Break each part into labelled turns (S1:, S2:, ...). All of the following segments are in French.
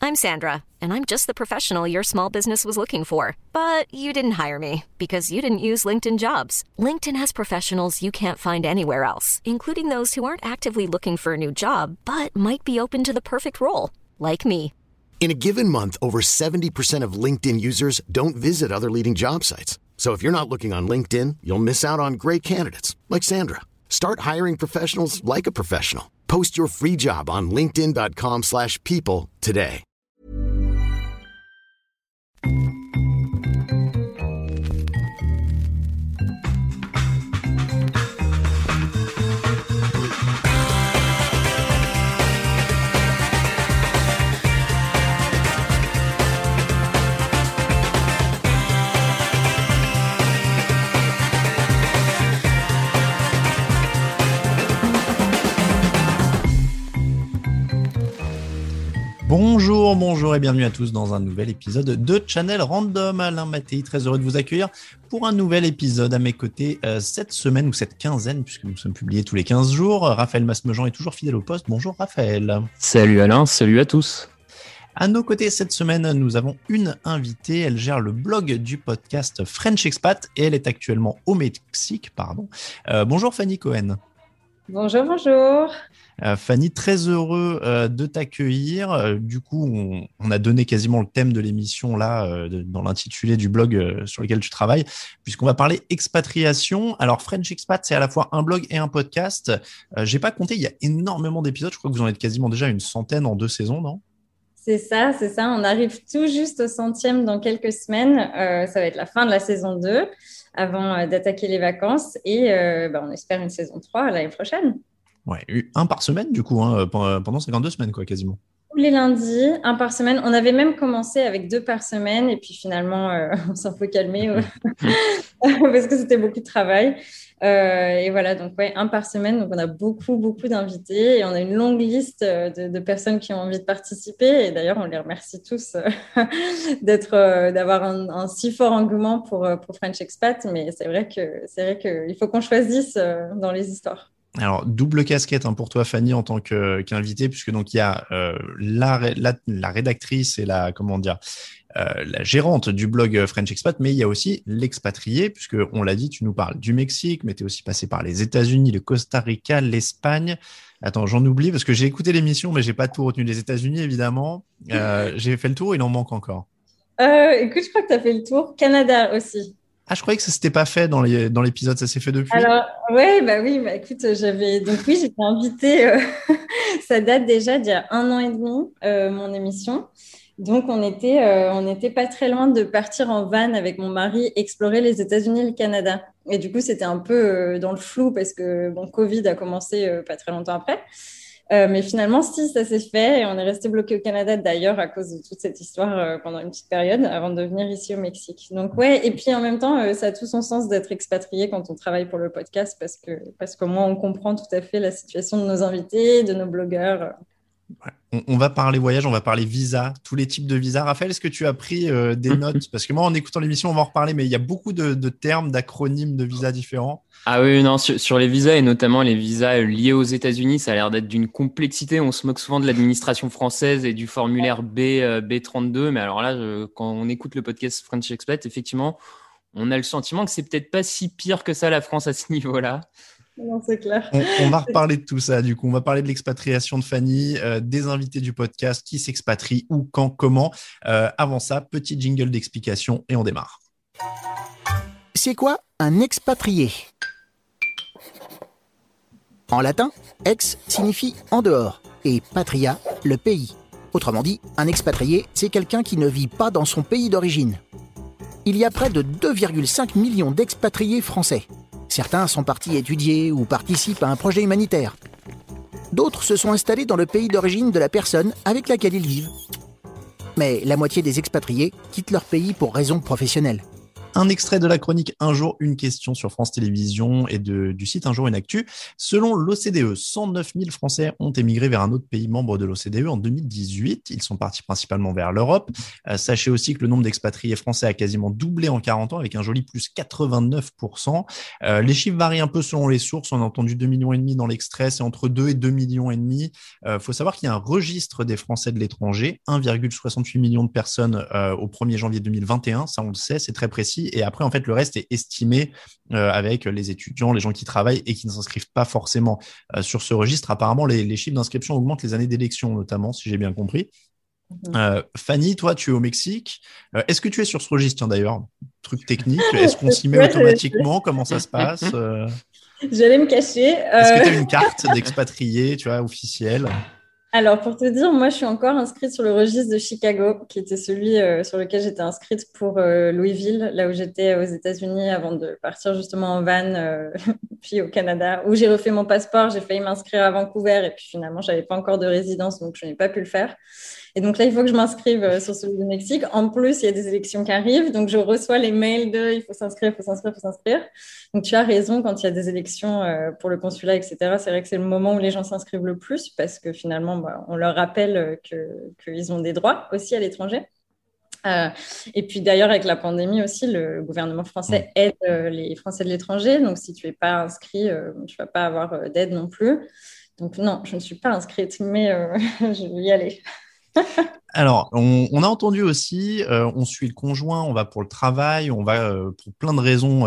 S1: I'm Sandra, and I'm just the professional your small business was looking for. But you didn't hire me because you didn't use LinkedIn Jobs. LinkedIn has professionals you can't find anywhere else, including those who aren't actively looking for a new job, but might be open to the perfect role, like me.
S2: In a given month, over 70% of LinkedIn users don't visit other leading job sites. So if you're not looking on LinkedIn, you'll miss out on great candidates like Sandra. Start hiring professionals like a professional. Post your free job on linkedin.com/people today.
S3: Bonjour et bienvenue à tous dans un nouvel épisode de Channel Random. Alain Mattei, très heureux de vous accueillir pour un nouvel épisode à mes côtés cette semaine ou cette quinzaine, puisque nous sommes publiés tous les 15 jours. Raphaël Masmejean est toujours fidèle au poste. Bonjour Raphaël.
S4: Salut Alain, salut à tous.
S3: À nos côtés cette semaine, nous avons une invitée. Elle gère le blog du podcast French Expat et elle est actuellement au Mexique. Bonjour Fanny Cohen.
S5: Bonjour.
S3: Fanny, très heureux de t'accueillir. Du coup, on a donné quasiment le thème de l'émission là dans l'intitulé du blog sur lequel tu travailles, puisqu'on va parler expatriation. Alors, French Expat, c'est à la fois un blog et un podcast. J'ai pas compté, il y a énormément d'épisodes. Je crois que vous en êtes quasiment déjà une centaine en 2 saisons, non ?
S5: C'est ça. On arrive tout juste au 100e dans quelques semaines. Ça va être la fin de la saison 2 avant d'attaquer les vacances et on espère une saison 3 l'année prochaine.
S3: Ouais, un par semaine du coup, pendant 52 semaines quoi, quasiment.
S5: Tous les lundis, un par semaine. On avait même commencé avec 2 par semaine et puis finalement, on s'est un peu calmé parce que c'était beaucoup de travail. Et voilà, donc un par semaine. Donc on a beaucoup d'invités et on a une longue liste de personnes qui ont envie de participer. Et d'ailleurs, on les remercie tous d'avoir un si fort engouement pour French Expat. Mais c'est vrai qu'il faut qu'on choisisse dans les histoires.
S3: Alors, double casquette pour toi, Fanny, en tant qu'invitée, puisque donc il y a la rédactrice et la gérante du blog French Expat, mais il y a aussi l'expatrié, puisque on l'a dit, tu nous parles du Mexique, mais tu es aussi passé par les États-Unis, le Costa Rica, l'Espagne. Attends, j'en oublie parce que j'ai écouté l'émission, mais j'ai pas tout retenu. Les États-Unis, évidemment. J'ai fait le tour, il en manque encore.
S5: Écoute, je crois que tu as fait le tour. Canada aussi.
S3: Ah, je croyais que ça s'était pas fait dans l'épisode, ça s'est fait depuis.
S5: Alors, écoute, j'étais invitée, ça date déjà d'il y a 1 an et demi, mon émission. Donc, on était pas très loin de partir en van avec mon mari, explorer les États-Unis et le Canada. Et du coup, c'était un peu dans le flou parce que Covid a commencé pas très longtemps après. Mais finalement, si, ça s'est fait et on est resté bloqué au Canada d'ailleurs à cause de toute cette histoire pendant une petite période avant de venir ici au Mexique. Donc et puis en même temps, ça a tout son sens d'être expatrié quand on travaille pour le podcast parce qu'au moins on comprend tout à fait la situation de nos invités, de nos blogueurs.
S3: Ouais. On va parler voyage, on va parler visa, tous les types de visas. Raphaël, est-ce que tu as pris des notes ? Parce que moi, en écoutant l'émission, on va en reparler, mais il y a beaucoup de termes, d'acronymes de visas différents.
S4: Ah oui, non, sur les visas et notamment les visas liés aux États-Unis, ça a l'air d'être d'une complexité. On se moque souvent de l'administration française et du formulaire B32, mais alors là, quand on écoute le podcast French Expat, effectivement, on a le sentiment que c'est peut-être pas si pire que ça la France à ce niveau-là.
S5: Non, c'est clair.
S3: On va reparler de tout ça, du coup. On va parler de l'expatriation de Fanny, des invités du podcast, qui s'expatrient, où, quand, comment. Avant ça, petit jingle d'explication et on démarre.
S6: C'est quoi un expatrié ? En latin, ex signifie en dehors et patria, le pays. Autrement dit, un expatrié, c'est quelqu'un qui ne vit pas dans son pays d'origine. Il y a près de 2,5 millions d'expatriés français. Certains sont partis étudier ou participent à un projet humanitaire. D'autres se sont installés dans le pays d'origine de la personne avec laquelle ils vivent. Mais la moitié des expatriés quittent leur pays pour raisons professionnelles.
S3: Un extrait de la chronique Un jour, une question sur France Télévisions et du site Un jour, une actu. Selon l'OCDE, 109 000 Français ont émigré vers un autre pays membre de l'OCDE en 2018. Ils sont partis principalement vers l'Europe. Sachez aussi que le nombre d'expatriés français a quasiment doublé en 40 ans avec un joli plus 89%. Les chiffres varient un peu selon les sources. On a entendu 2,5 millions dans l'extrait. C'est entre 2 et 2,5 millions. Faut savoir qu'il y a un registre des Français de l'étranger. 1,68 million de personnes au 1er janvier 2021. Ça, on le sait, c'est très précis. Et après, en fait, le reste est estimé avec les étudiants, les gens qui travaillent et qui ne s'inscrivent pas forcément sur ce registre. Apparemment, les chiffres d'inscription augmentent les années d'élection, notamment, si j'ai bien compris. Fanny, toi, tu es au Mexique. Est-ce que tu es sur ce registre, tiens, d'ailleurs? Truc technique. Est-ce qu'on s'y met automatiquement? Comment ça se passe?
S5: J'allais me cacher.
S3: Est-ce que tu as une carte d'expatrié, tu vois, officielle?
S5: Alors, pour te dire, moi, je suis encore inscrite sur le registre de Chicago, qui était celui sur lequel j'étais inscrite pour Louisville, là où j'étais aux États-Unis avant de partir justement en van, puis au Canada, où j'ai refait mon passeport. J'ai failli m'inscrire à Vancouver et puis finalement, je n'avais pas encore de résidence, donc je n'ai pas pu le faire. Et donc là, il faut que je m'inscrive sur celui du Mexique. En plus, il y a des élections qui arrivent, donc je reçois les mails de il faut s'inscrire, il faut s'inscrire, il faut s'inscrire. Donc tu as raison, quand il y a des élections pour le consulat, etc., c'est vrai que c'est le moment où les gens s'inscrivent le plus parce que finalement, on leur rappelle qu'ils ont des droits aussi à l'étranger. Et puis d'ailleurs, avec la pandémie aussi, le gouvernement français aide les Français de l'étranger. Donc si tu n'es pas inscrit, tu ne vas pas avoir d'aide non plus. Donc non, je ne suis pas inscrite, mais je vais y aller.
S3: Alors, on a entendu aussi, on suit le conjoint, on va pour le travail, on va pour plein de raisons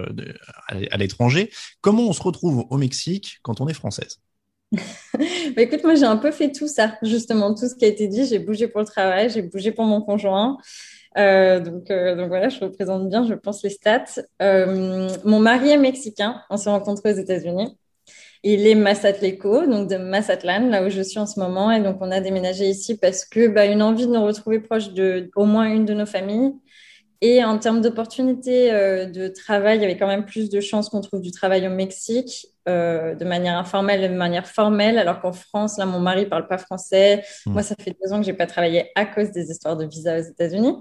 S3: à l'étranger. Comment on se retrouve au Mexique quand on est française?
S5: Écoute, moi, j'ai un peu fait tout ça, justement, tout ce qui a été dit. J'ai bougé pour le travail, j'ai bougé pour mon conjoint. Donc voilà, je représente bien, je pense, les stats. Mon mari est mexicain, on s'est rencontrés aux États-Unis. Il est Mazatleco, donc de Mazatlan, là où je suis en ce moment. Et donc, on a déménagé ici parce que une envie de nous retrouver proche de au moins une de nos familles. Et en termes d'opportunités de travail, il y avait quand même plus de chances qu'on trouve du travail au Mexique de manière informelle et de manière formelle, alors qu'en France, là, mon mari ne parle pas français. Moi, ça fait 2 ans que je n'ai pas travaillé à cause des histoires de visa aux États-Unis.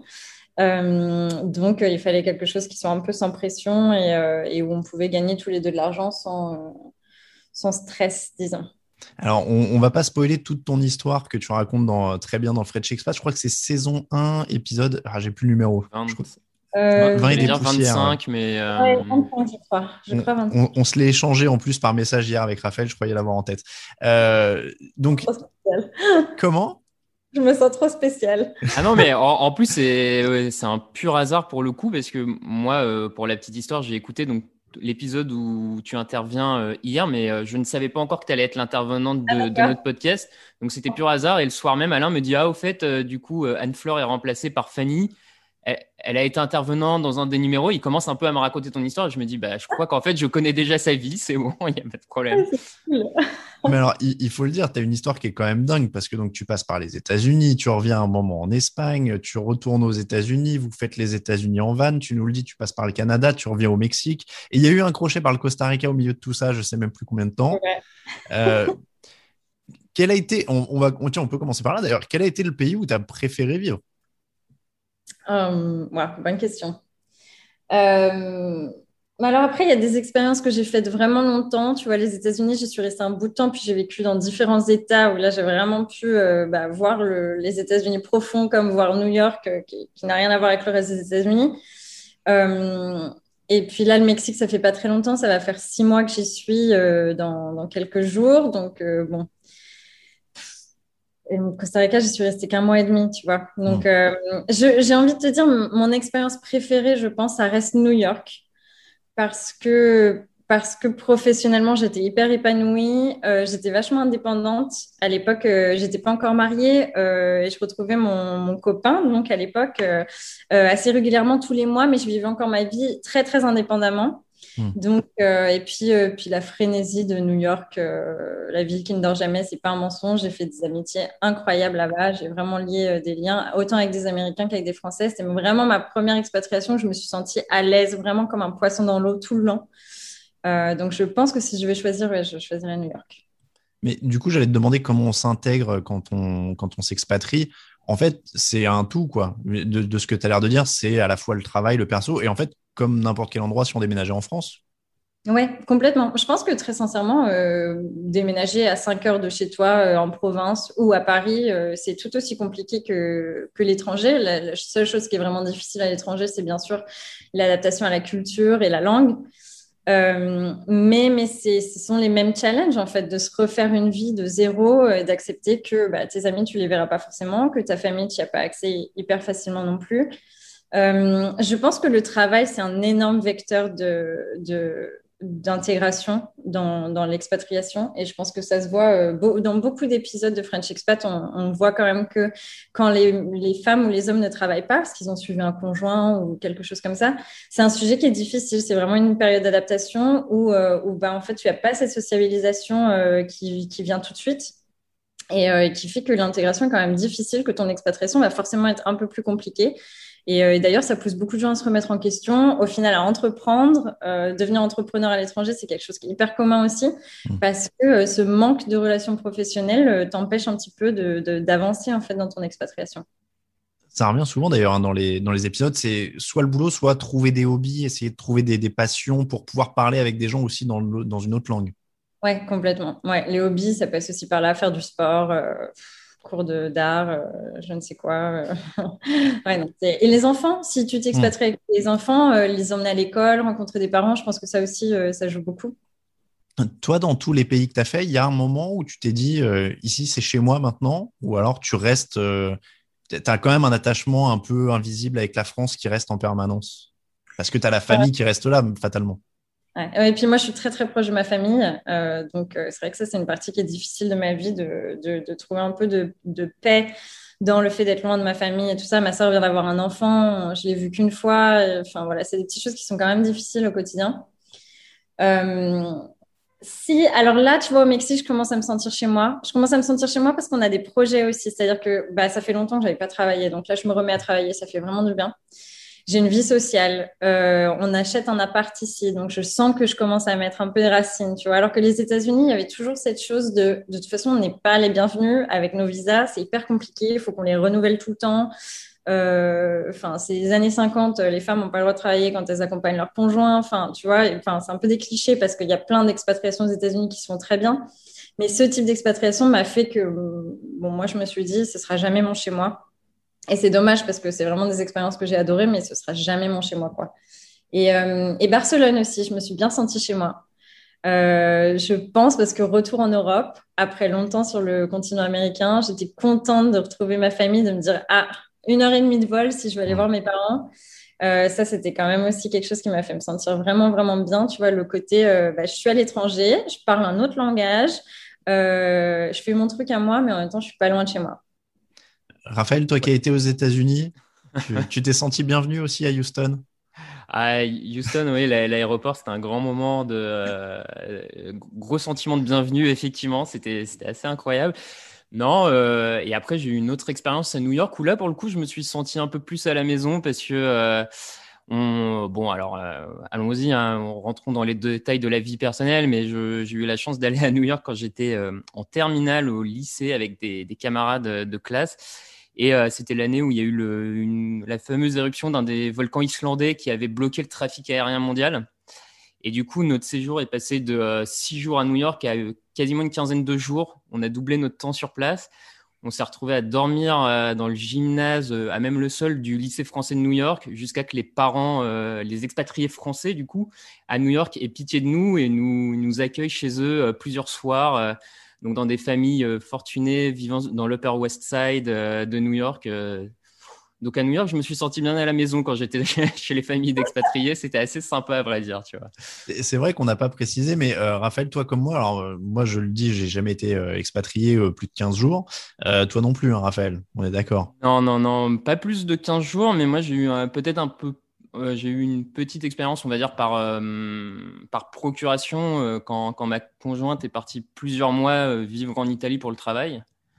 S5: Donc, il fallait quelque chose qui soit un peu sans pression et où on pouvait gagner tous les deux de l'argent sans stress, disons.
S3: Alors, on va pas spoiler toute ton histoire que tu racontes très bien dans French Expat. Je crois que c'est saison 1, épisode... j'ai plus le numéro.
S4: 20,
S3: 20 et des poussières.
S4: 25, mais...
S5: Ouais, 25, je crois. Je crois 25.
S3: On se l'est échangé en plus par message hier avec Raphaël. Je croyais l'avoir en tête. Donc, comment?
S5: Je me sens trop spéciale.
S4: Ah non, mais en plus, c'est un pur hasard pour le coup, parce que moi, pour la petite histoire, j'ai écouté donc l'épisode où tu interviens hier, mais je ne savais pas encore que tu allais être l'intervenante de notre podcast. Donc, c'était pur hasard. Et le soir même, Alain me dit, au fait, du coup, Anne-Fleur est remplacée par Fanny. Elle a été intervenante dans un des numéros. Il commence un peu à me raconter ton histoire. Et je me dis, je crois qu'en fait, je connais déjà sa vie. C'est bon, il n'y a pas de problème.
S3: Mais alors, il faut le dire, tu as une histoire qui est quand même dingue parce que donc, tu passes par les États-Unis, tu reviens un moment en Espagne, tu retournes aux États-Unis, vous faites les États-Unis en van, tu nous le dis, tu passes par le Canada, tu reviens au Mexique. Et il y a eu un crochet par le Costa Rica au milieu de tout ça, je ne sais même plus combien de temps. Ouais. Quel a été, on peut commencer par là d'ailleurs, quel a été le pays où tu as préféré vivre?
S5: Bonne question. Alors après, il y a des expériences que j'ai faites vraiment longtemps. Tu vois, les États-Unis, j'y suis restée un bout de temps, puis j'ai vécu dans différents États où là, j'ai vraiment pu voir les États-Unis profonds, comme voir New York, qui n'a rien à voir avec le reste des États-Unis. Et puis là, le Mexique, ça fait pas très longtemps. Ça va faire 6 mois que j'y suis dans quelques jours. Donc, bon. Et au Costa Rica, j'y suis restée qu'1 mois et demi, tu vois. Donc, j'ai envie de te dire, mon expérience préférée, je pense, ça reste New York. Parce que professionnellement, j'étais hyper épanouie. J'étais vachement indépendante. À l'époque, j'étais pas encore mariée et je retrouvais mon copain, donc à l'époque, assez régulièrement tous les mois, mais je vivais encore ma vie très, très indépendamment. Donc, et puis la frénésie de New York, la ville qui ne dort jamais, c'est pas un mensonge. J'ai fait des amitiés incroyables là-bas. J'ai vraiment lié des liens, autant avec des Américains qu'avec des Français. C'était vraiment ma première expatriation. Je me suis sentie à l'aise, vraiment comme un poisson dans l'eau tout le long. Donc, je pense que si je vais choisir, je choisirais New York.
S3: Mais du coup, j'allais te demander comment on s'intègre quand on s'expatrie. En fait, c'est un tout, quoi. De ce que tu as l'air de dire, c'est à la fois le travail, le perso, et en fait, comme n'importe quel endroit, si on déménageait en France.
S5: Ouais, complètement. Je pense que très sincèrement, déménager à 5 heures de chez toi en province ou à Paris, c'est tout aussi compliqué que l'étranger. La seule chose qui est vraiment difficile à l'étranger, c'est bien sûr l'adaptation à la culture et la langue. Mais ce sont les mêmes challenges, en fait, de se refaire une vie de zéro, d'accepter que bah, tes amis, tu les verras pas forcément, que ta famille, tu n'y as pas accès hyper facilement non plus. Je pense que le travail, c'est un énorme vecteur d'intégration dans l'expatriation. Et je pense que ça se voit dans beaucoup d'épisodes de French Expat. On voit quand même que quand les femmes ou les hommes ne travaillent pas, parce qu'ils ont suivi un conjoint ou quelque chose comme ça, c'est un sujet qui est difficile. C'est vraiment une période d'adaptation où bah, en fait, tu n'as pas cette sociabilisation qui vient tout de suite. Et qui fait que l'intégration est quand même difficile, que ton expatriation va forcément être un peu plus compliquée. Et d'ailleurs, ça pousse beaucoup de gens à se remettre en question, au final à entreprendre. Devenir entrepreneur à l'étranger, c'est quelque chose qui est hyper commun aussi, parce que ce manque de relations professionnelles t'empêche un petit peu d'avancer en fait dans ton expatriation.
S3: Ça revient souvent d'ailleurs hein, dans les épisodes, c'est soit le boulot, soit trouver des hobbies, essayer de trouver des passions pour pouvoir parler avec des gens aussi dans une autre langue.
S5: Ouais, complètement. Ouais, les hobbies, ça passe aussi par là, faire du sport, cours d'art, je ne sais quoi. Ouais, non, et les enfants, si tu
S3: Hmm.
S5: t'expatries avec les enfants, les emmener à l'école, rencontrer des parents, je pense que ça aussi, ça joue beaucoup.
S3: Toi, dans tous les pays que tu as fait, il y a un moment où tu t'es dit, ici, c'est chez moi maintenant, ou alors tu restes, tu as quand même un attachement un peu invisible avec la France qui reste en permanence, parce que tu as la famille qui reste là, fatalement.
S5: Ouais. Ouais, et puis moi, je suis très très proche de ma famille, donc c'est vrai que ça, c'est une partie qui est difficile de ma vie, de trouver un peu de paix dans le fait d'être loin de ma famille et tout ça. Ma sœur vient d'avoir un enfant, je l'ai vu qu'une fois. Enfin voilà, c'est des petites choses qui sont quand même difficiles au quotidien. Euh, Si, alors là, tu vois, au Mexique, je commence à me sentir chez moi. Je commence à me sentir chez moi parce qu'on a des projets aussi. C'est-à-dire que bah, ça fait longtemps que j'avais pas travaillé. Donc là, je me remets à travailler. Ça fait vraiment du bien. J'ai une vie sociale. On achète un appart ici. Donc je sens que je commence à mettre un peu de racines, tu vois. Alors que les États-Unis, il y avait toujours cette chose de toute façon, on n'est pas les bienvenus avec nos visas. C'est hyper compliqué. Il faut qu'on les renouvelle tout le temps. Enfin, c'est les années 50, les femmes n'ont pas le droit de travailler quand elles accompagnent leur conjoint. Enfin, tu vois, enfin, c'est un peu des clichés parce qu'il y a plein d'expatriations aux États-Unis qui se font très bien. Mais ce type d'expatriation m'a fait que, bon, moi, je me suis dit, ce sera jamais mon chez moi. Et c'est dommage parce que c'est vraiment des expériences que j'ai adorées, mais ce sera jamais mon chez moi, quoi. Et Barcelone aussi, je me suis bien sentie chez moi. Je pense parce que retour en Europe, après longtemps sur le continent américain, j'étais contente de retrouver ma famille, de me dire, ah, 1 heure et demie de vol si je veux aller
S3: Hmm.
S5: voir mes parents. Ça, c'était quand même aussi quelque chose qui m'a fait me sentir vraiment, vraiment bien. Tu vois, le côté, bah, je suis à l'étranger, je parle un autre langage, je fais mon truc à moi, mais en même temps, je suis pas loin de chez moi.
S3: Raphaël, toi qui as été aux États-Unis, tu t'es senti bienvenu aussi à Houston?
S4: À Houston, oui, l'aéroport, c'était un grand moment de gros sentiment de bienvenue, effectivement, c'était assez incroyable. Non, et après, j'ai eu une autre expérience à New York où là, pour le coup, je me suis senti un peu plus à la maison parce que, bon, alors, allons-y, hein, rentrons dans les détails de la vie personnelle, mais j'ai eu la chance d'aller à New York quand j'étais en terminale au lycée avec des camarades de classe. Et c'était l'année où il y a eu la fameuse éruption d'un des volcans islandais qui avait bloqué le trafic aérien mondial. Et du coup, notre séjour est passé de 6 jours à New York à quasiment une quinzaine de jours. On a doublé notre temps sur place. On s'est retrouvé à dormir dans le gymnase, à même le sol du lycée français de New York, jusqu'à que les parents, les expatriés français, du coup, à New York, aient pitié de nous et nous accueillent chez eux plusieurs soirs. Donc dans des familles fortunées vivant dans l'Upper West Side de New York. Donc à New York, je me suis senti bien à la maison quand j'étais chez les familles d'expatriés. C'était assez sympa à vrai dire, tu vois.
S3: C'est vrai qu'on n'a pas précisé, mais Raphaël, toi comme moi, alors moi je le dis, j'ai jamais été expatrié plus de 15 jours. Toi non plus, hein, Raphaël, on est d'accord.
S4: Non, non, non, pas plus de 15 jours, mais moi j'ai eu peut-être un peu, j'ai eu une petite expérience, on va dire, par procuration, quand ma conjointe est partie plusieurs mois vivre en Italie pour le travail,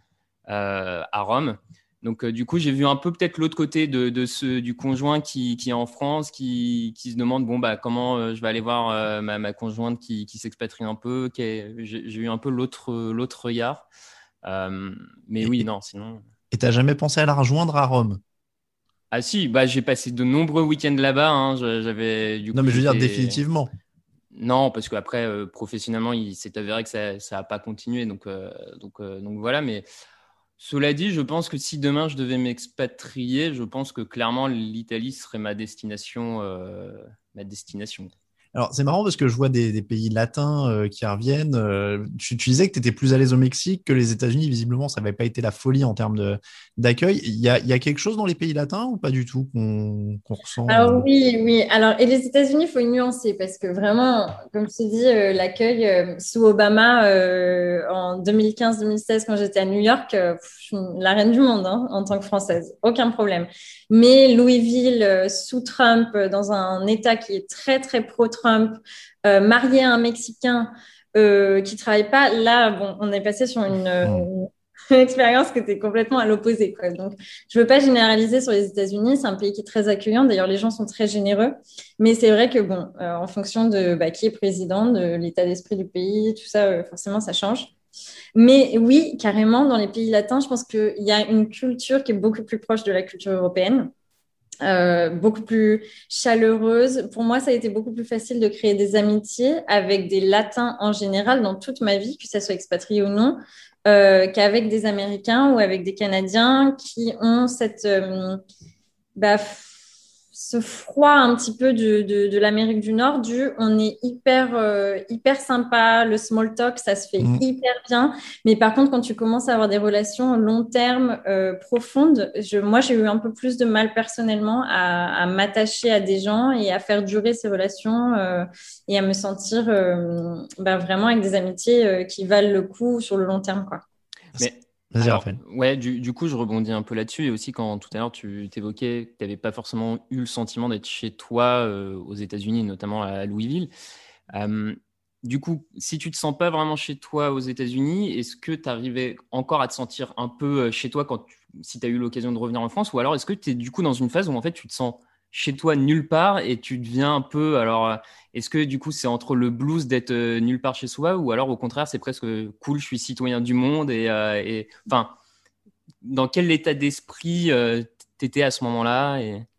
S4: à Rome. Donc, du coup, j'ai vu un peu peut-être l'autre côté du conjoint qui est en France, qui se demande, bon, bah, comment je vais aller voir ma conjointe qui s'expatrie un peu. J'ai eu un peu l'autre regard. Mais oui,
S3: Et,
S4: non, sinon.
S3: Et t'as jamais pensé à la rejoindre à Rome?
S4: Ah si, bah j'ai passé de nombreux week-ends là-bas. Hein. J'avais du
S3: Non,
S4: coup
S3: mais je veux dire
S4: j'étais
S3: définitivement.
S4: non parce qu'après professionnellement il s'est avéré que ça a pas continué donc voilà. Mais cela dit, je pense que si demain je devais m'expatrier, je pense que clairement l'Italie serait ma destination ma destination.
S3: Alors, c'est marrant parce que je vois des pays latins qui reviennent. Tu disais que tu étais plus à l'aise au Mexique que les États-Unis. Visiblement, ça n'avait pas été la folie en termes d'accueil. Il y a quelque chose dans les pays latins ou pas du tout qu'on ressent
S5: Alors oui, oui. Alors, et les États-Unis, il faut nuancer parce que vraiment, comme je te dis, l'accueil sous Obama en 2015-2016, quand j'étais à New York, je suis la reine du monde hein, en tant que Française, aucun problème. Mais Louisville, sous Trump, dans un État qui est très, très pro-Trump, marié à un Mexicain qui travaille pas, là, bon, on est passé sur
S3: Hmm.
S5: une expérience qui était complètement à l'opposé, quoi. Donc, je veux pas généraliser sur les États-Unis. C'est un pays qui est très accueillant. D'ailleurs, les gens sont très généreux. Mais c'est vrai que, bon, en fonction de qui est président, de l'état d'esprit du pays, tout ça, forcément, ça change. Mais oui, carrément, dans les pays latins, je pense qu'il y a une culture qui est beaucoup plus proche de la culture européenne. Beaucoup plus chaleureuse. Pour moi, ça a été beaucoup plus facile de créer des amitiés avec des Latins en général dans toute ma vie, que ça soit expatrié ou non, qu'avec des Américains ou avec des Canadiens qui ont bah, ce froid un petit peu de l'Amérique du Nord, on est hyper sympa, le small talk, ça se fait
S3: Hmm.
S5: hyper bien. Mais par contre, quand tu commences à avoir des relations long terme, profondes, moi, j'ai eu un peu plus de mal personnellement à m'attacher à des gens et à faire durer ces relations et à me sentir vraiment avec des amitiés qui valent le coup sur le long terme, quoi.
S4: Mais
S3: Vas-y,
S4: alors,
S3: Raphaël.
S4: ouais, du coup, je rebondis un peu là-dessus. Et aussi, quand tout à l'heure, tu t'évoquais que tu n'avais pas forcément eu le sentiment d'être chez toi aux États-Unis, notamment à Louisville. Euh, du coup, si tu te sens pas vraiment chez toi aux États-Unis, est-ce que tu arrivais encore à te sentir un peu chez toi si tu as eu l'occasion de revenir en France? Ou alors, est-ce que tu es du coup dans une phase où en fait tu te sens chez toi nulle part et tu deviens un peu. Alors, est-ce que du coup c'est entre le blues d'être nulle part chez soi ou alors au contraire c'est presque cool, je suis citoyen du monde enfin, dans quel état d'esprit t'étais à ce moment-là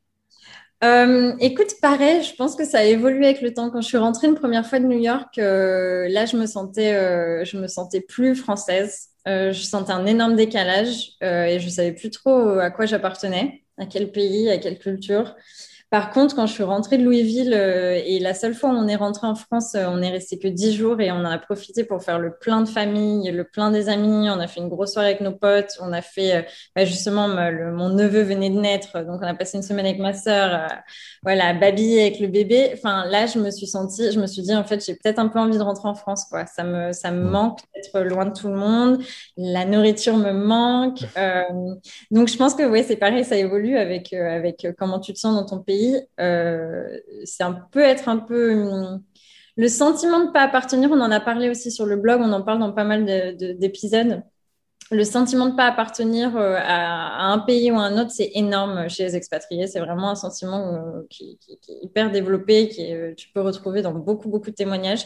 S5: Écoute, pareil, je pense que ça a évolué avec le temps. Quand je suis rentrée une première fois de New York, là, je me sentais plus française. Je sentais un énorme décalage et je savais plus trop à quoi j'appartenais, à quel pays, à quelle culture. Par contre, quand je suis rentrée de Louisville et la seule fois où on est rentré en France, on est resté que 10 jours et on en a profité pour faire le plein de famille, le plein des amis. On a fait une grosse soirée avec nos potes. On a fait justement mon neveu venait de naître, donc on a passé une semaine avec ma sœur, voilà, babiller avec le bébé. Enfin là, je me suis dit en fait, j'ai peut-être un peu envie de rentrer en France, quoi. Ça me
S3: Hmm.
S5: manque d'être loin de tout le monde. La nourriture me manque. Donc, je pense que ouais, c'est pareil, ça évolue avec comment tu te sens dans ton pays. C'est un peu être un peu le sentiment de ne pas appartenir. On en a parlé aussi sur le blog, on en parle dans pas mal d'épisodes. Le sentiment de ne pas appartenir à un pays ou à un autre, c'est énorme chez les expatriés. C'est vraiment un sentiment qui est hyper développé, tu peux retrouver dans beaucoup de témoignages.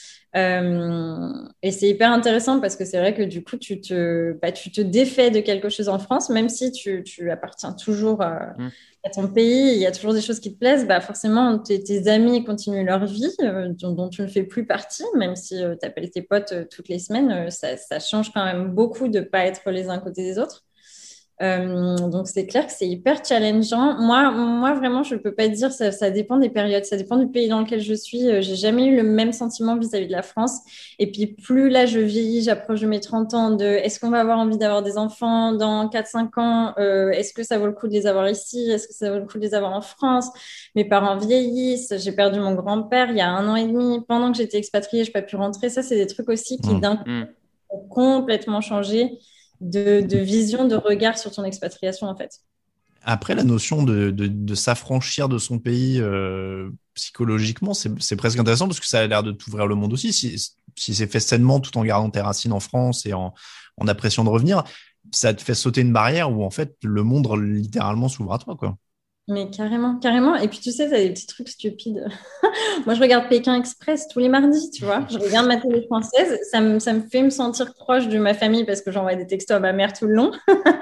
S5: Et c'est hyper intéressant parce que c'est vrai que du coup, tu te défais de quelque chose en France, même si tu appartiens toujours
S4: Hmm.
S5: à ton pays, il y a toujours des choses qui te plaisent, bah forcément, tes amis continuent leur vie dont tu ne fais plus partie, même si tu appelles tes potes toutes les semaines, ça change quand même beaucoup de ne pas être les uns à côté des autres. Donc c'est clair que c'est hyper challengeant. Moi vraiment, je peux pas dire, ça dépend des périodes, ça dépend du pays dans lequel je suis. J'ai jamais eu le même sentiment vis-à-vis de la France. Et puis plus là je vieillis, j'approche de mes 30 ans, est-ce qu'on va avoir envie d'avoir des enfants dans 4 5 ans? Est-ce que ça vaut le coup de les avoir ici? Est-ce que ça vaut le coup de les avoir en France? Mes parents vieillissent, j'ai perdu mon grand-père il y a 1 an et demi. Pendant que j'étais expatriée, je n'ai pas pu rentrer. Ça, c'est des trucs aussi qui
S3: Hmm.
S5: d'un coup
S4: Hmm.
S5: ont complètement changé de vision, de regard sur ton expatriation, en fait.
S3: Après, la notion de s'affranchir de son pays psychologiquement, c'est presque intéressant parce que ça a l'air de t'ouvrir le monde aussi. Si c'est fait sainement tout en gardant tes racines en France et en appréciant de revenir, ça te fait sauter une barrière où en fait le monde littéralement s'ouvre à toi, quoi.
S5: Mais carrément, carrément. Et puis, tu sais, tu as des petits trucs stupides. Moi, je regarde Pékin Express tous les mardis, tu vois. Je regarde ma télé française. Ça me fait me sentir proche de ma famille parce que j'envoie des textos à ma mère tout le long.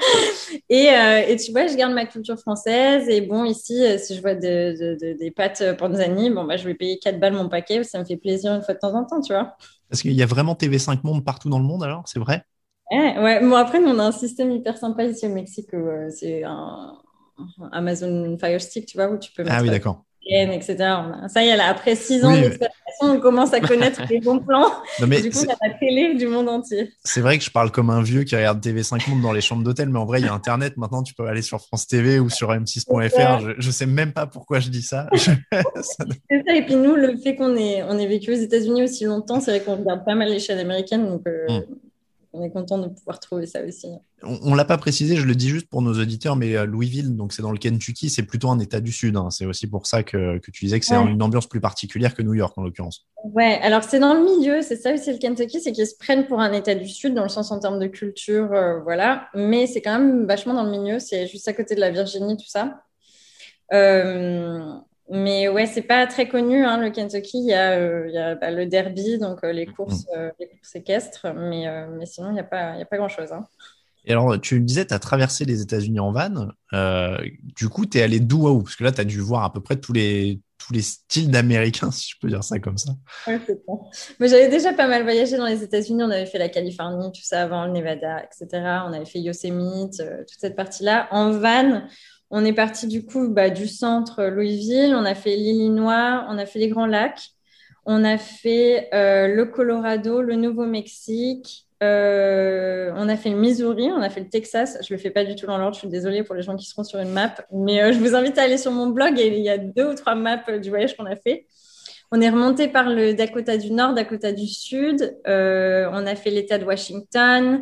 S5: Et tu vois, je garde ma culture française. Et bon, ici, si je vois des pâtes panzani, bon, bah, je vais payer 4 balles mon paquet. Ça me fait plaisir une fois de temps en temps, tu vois.
S3: Parce qu'il y a vraiment TV5 Monde partout dans le monde, alors, c'est vrai?
S5: Ouais. Bon, après, nous, on a un système hyper sympa ici au Mexique. C'est un Amazon Fire Stick, tu vois, où tu peux
S3: Ah
S5: mettre
S3: oui, d'accord.
S5: etc. Ça y est, là, après 6 ans
S3: Oui,
S5: d'exploitation, on commence à connaître les bons plans.
S3: non, mais
S5: Du coup, il y a la télé du monde entier.
S3: c'est vrai que je parle comme un vieux qui regarde TV5 Monde dans les chambres d'hôtel, mais en vrai, il y a Internet. Maintenant, tu peux aller sur France TV ou sur m6.fr. Je sais même pas pourquoi je dis ça.
S5: C'est ça. Et puis nous, le fait qu'on ait vécu aux États-Unis aussi longtemps, c'est vrai qu'on regarde pas mal les chaînes américaines, donc
S3: Hmm.
S5: on est content de pouvoir trouver ça aussi.
S3: On l'a pas précisé, je le dis juste pour nos auditeurs, mais Louisville, donc c'est dans le Kentucky, c'est plutôt un État du Sud, hein. C'est aussi pour ça que tu disais que c'est
S5: Ouais.
S3: une ambiance plus particulière que New York en l'occurrence.
S5: Ouais, alors c'est dans le milieu, c'est ça aussi le Kentucky, c'est qu'ils se prennent pour un État du Sud, dans le sens en termes de culture, voilà, mais c'est quand même vachement dans le milieu, c'est juste à côté de la Virginie, tout ça. Euh, mais ouais, c'est pas très connu, hein, le Kentucky. Il y a bah, le derby, donc les courses équestres, mais sinon, il y a pas grand-chose, hein.
S3: Et alors, tu me disais, tu as traversé les États-Unis en van. Du coup, tu es allé d'où à où? Parce que là, tu as dû voir à peu près tous les styles d'Américains, si je peux dire ça comme ça.
S5: Ouais, c'est bon. Mais j'avais déjà pas mal voyagé dans les États-Unis. On avait fait la Californie, tout ça avant, le Nevada, etc. On avait fait Yosemite, toute cette partie-là. En van, on est parti du coup du centre Louisville. On a fait l'Illinois, on a fait les Grands Lacs. On a fait le Colorado, le Nouveau-Mexique. On a fait le Missouri, on a fait le Texas. Je le fais pas du tout dans l'ordre. Je suis désolée pour les gens qui seront sur une map, mais je vous invite à aller sur mon blog et il y a 2 ou 3 maps du voyage qu'on a fait. On est remonté par le Dakota du Nord, Dakota du Sud. On a fait l'État de Washington.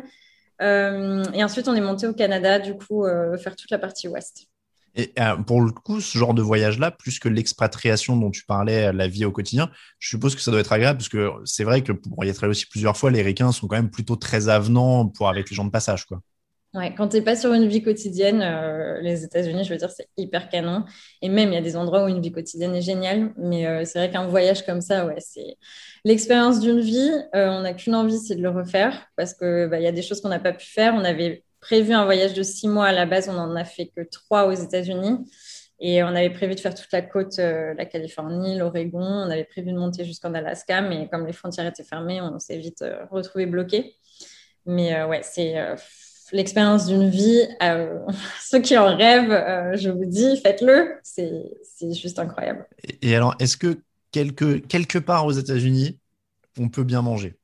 S5: Et ensuite, on est monté au Canada, du coup, faire toute la partie ouest.
S3: Et pour le coup, ce genre de voyage-là, plus que l'expatriation dont tu parlais, la vie au quotidien, je suppose que ça doit être agréable parce que c'est vrai que pour y être allé aussi plusieurs fois, les Ricains sont quand même plutôt très avenants avec les gens de passage, quoi.
S5: Ouais, quand tu n'es pas sur une vie quotidienne, les États-Unis, je veux dire, c'est hyper canon. Et même, il y a des endroits où une vie quotidienne est géniale. Mais c'est vrai qu'un voyage comme ça, ouais, c'est l'expérience d'une vie. On n'a qu'une envie, c'est de le refaire. Parce que il y a des choses qu'on n'a pas pu faire. On avait prévu un voyage de 6 mois à la base. On n'en a fait que 3 aux États-Unis. Et on avait prévu de faire toute la côte, la Californie, l'Oregon. On avait prévu de monter jusqu'en Alaska. Mais comme les frontières étaient fermées, on s'est vite retrouvé bloqué. Mais ouais, c'est l'expérience d'une vie. Ceux qui en rêvent, je vous dis, faites-le. C'est juste incroyable.
S3: Et alors, est-ce que quelque part aux États-Unis, on peut bien manger?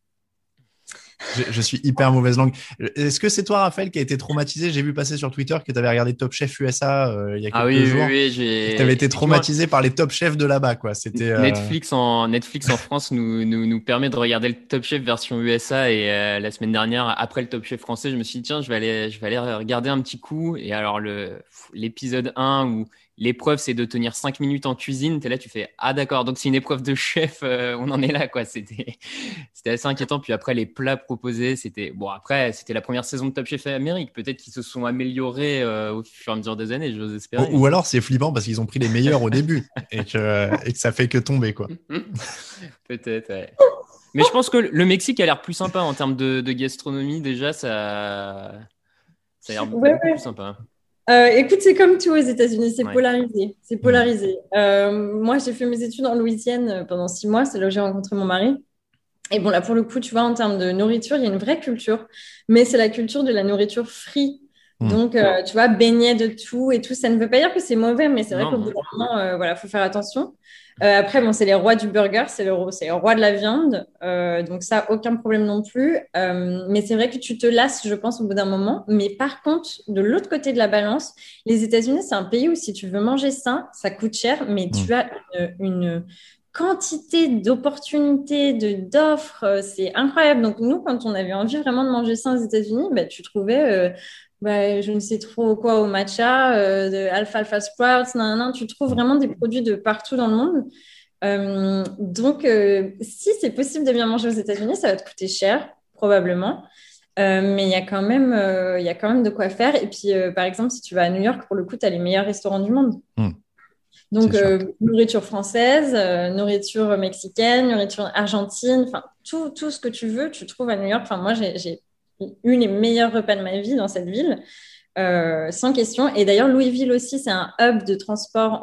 S3: Je suis hyper mauvaise langue. Est-ce que c'est toi, Raphaël, qui a été traumatisé? J'ai vu passer sur Twitter que tu avais regardé Top Chef USA il y a quelques jours.
S4: Oui,
S3: Tu avais été traumatisé par les top chefs de là-bas, quoi. C'était
S4: Netflix en France nous permet de regarder le Top Chef version USA et la semaine dernière, après le Top Chef français, je me suis dit tiens, je vais aller regarder un petit coup. Et alors l'épisode 1 où l'épreuve c'est de tenir 5 minutes en cuisine, t'es là, tu fais ah d'accord, donc c'est une épreuve de chef, on en est là quoi. C'était assez inquiétant. Puis après les plats proposés, c'était la première saison de Top Chef Amérique. Peut-être qu'ils se sont améliorés au fur et à mesure des années, j'ose espérer.
S3: ou alors c'est flippant parce qu'ils ont pris les meilleurs au début et que ça fait que tomber, quoi.
S4: Peut-être, ouais. Mais je pense que le Mexique a l'air plus sympa en termes de gastronomie. Déjà, ça a l'air beaucoup plus sympa.
S5: Écoute, c'est comme tout aux États-Unis, c'est
S4: Ouais.
S5: polarisé. C'est polarisé. Moi, j'ai fait mes études en Louisiane pendant 6 mois. C'est là où j'ai rencontré mon mari. Et bon, là, pour le coup, tu vois, en termes de nourriture, il y a une vraie culture, mais c'est la culture de la nourriture free. Donc, tu vois, baigner de tout et tout. Ça ne veut pas dire que c'est mauvais, mais c'est vrai
S4: Non,
S5: qu'au bout d'un moment, voilà, faut faire attention. Après, bon, c'est les rois du burger, c'est les rois de la viande. Donc ça, aucun problème non plus. Mais c'est vrai que tu te lasses, je pense, au bout d'un moment. Mais par contre, de l'autre côté de la balance, les États-Unis, c'est un pays où si tu veux manger sain, ça coûte cher, mais tu as une quantité d'opportunités, d'offres, c'est incroyable. Donc nous, quand on avait envie vraiment de manger sain aux États-Unis, tu trouvais je ne sais trop quoi au matcha, de alfalfa sprouts, tu trouves vraiment des produits de partout dans le monde. Donc, si c'est possible de bien manger aux États-Unis, ça va te coûter cher, probablement. Mais il y a quand même de quoi faire. Et puis, par exemple, si tu vas à New York, pour le coup, tu as les meilleurs restaurants du monde. Donc, nourriture française, nourriture mexicaine, nourriture argentine, enfin, tout ce que tu veux, tu trouves à New York. Enfin, moi, j'ai eu les meilleurs repas de ma vie dans cette ville. Sans question. Et d'ailleurs, Louisville aussi, c'est un hub de transport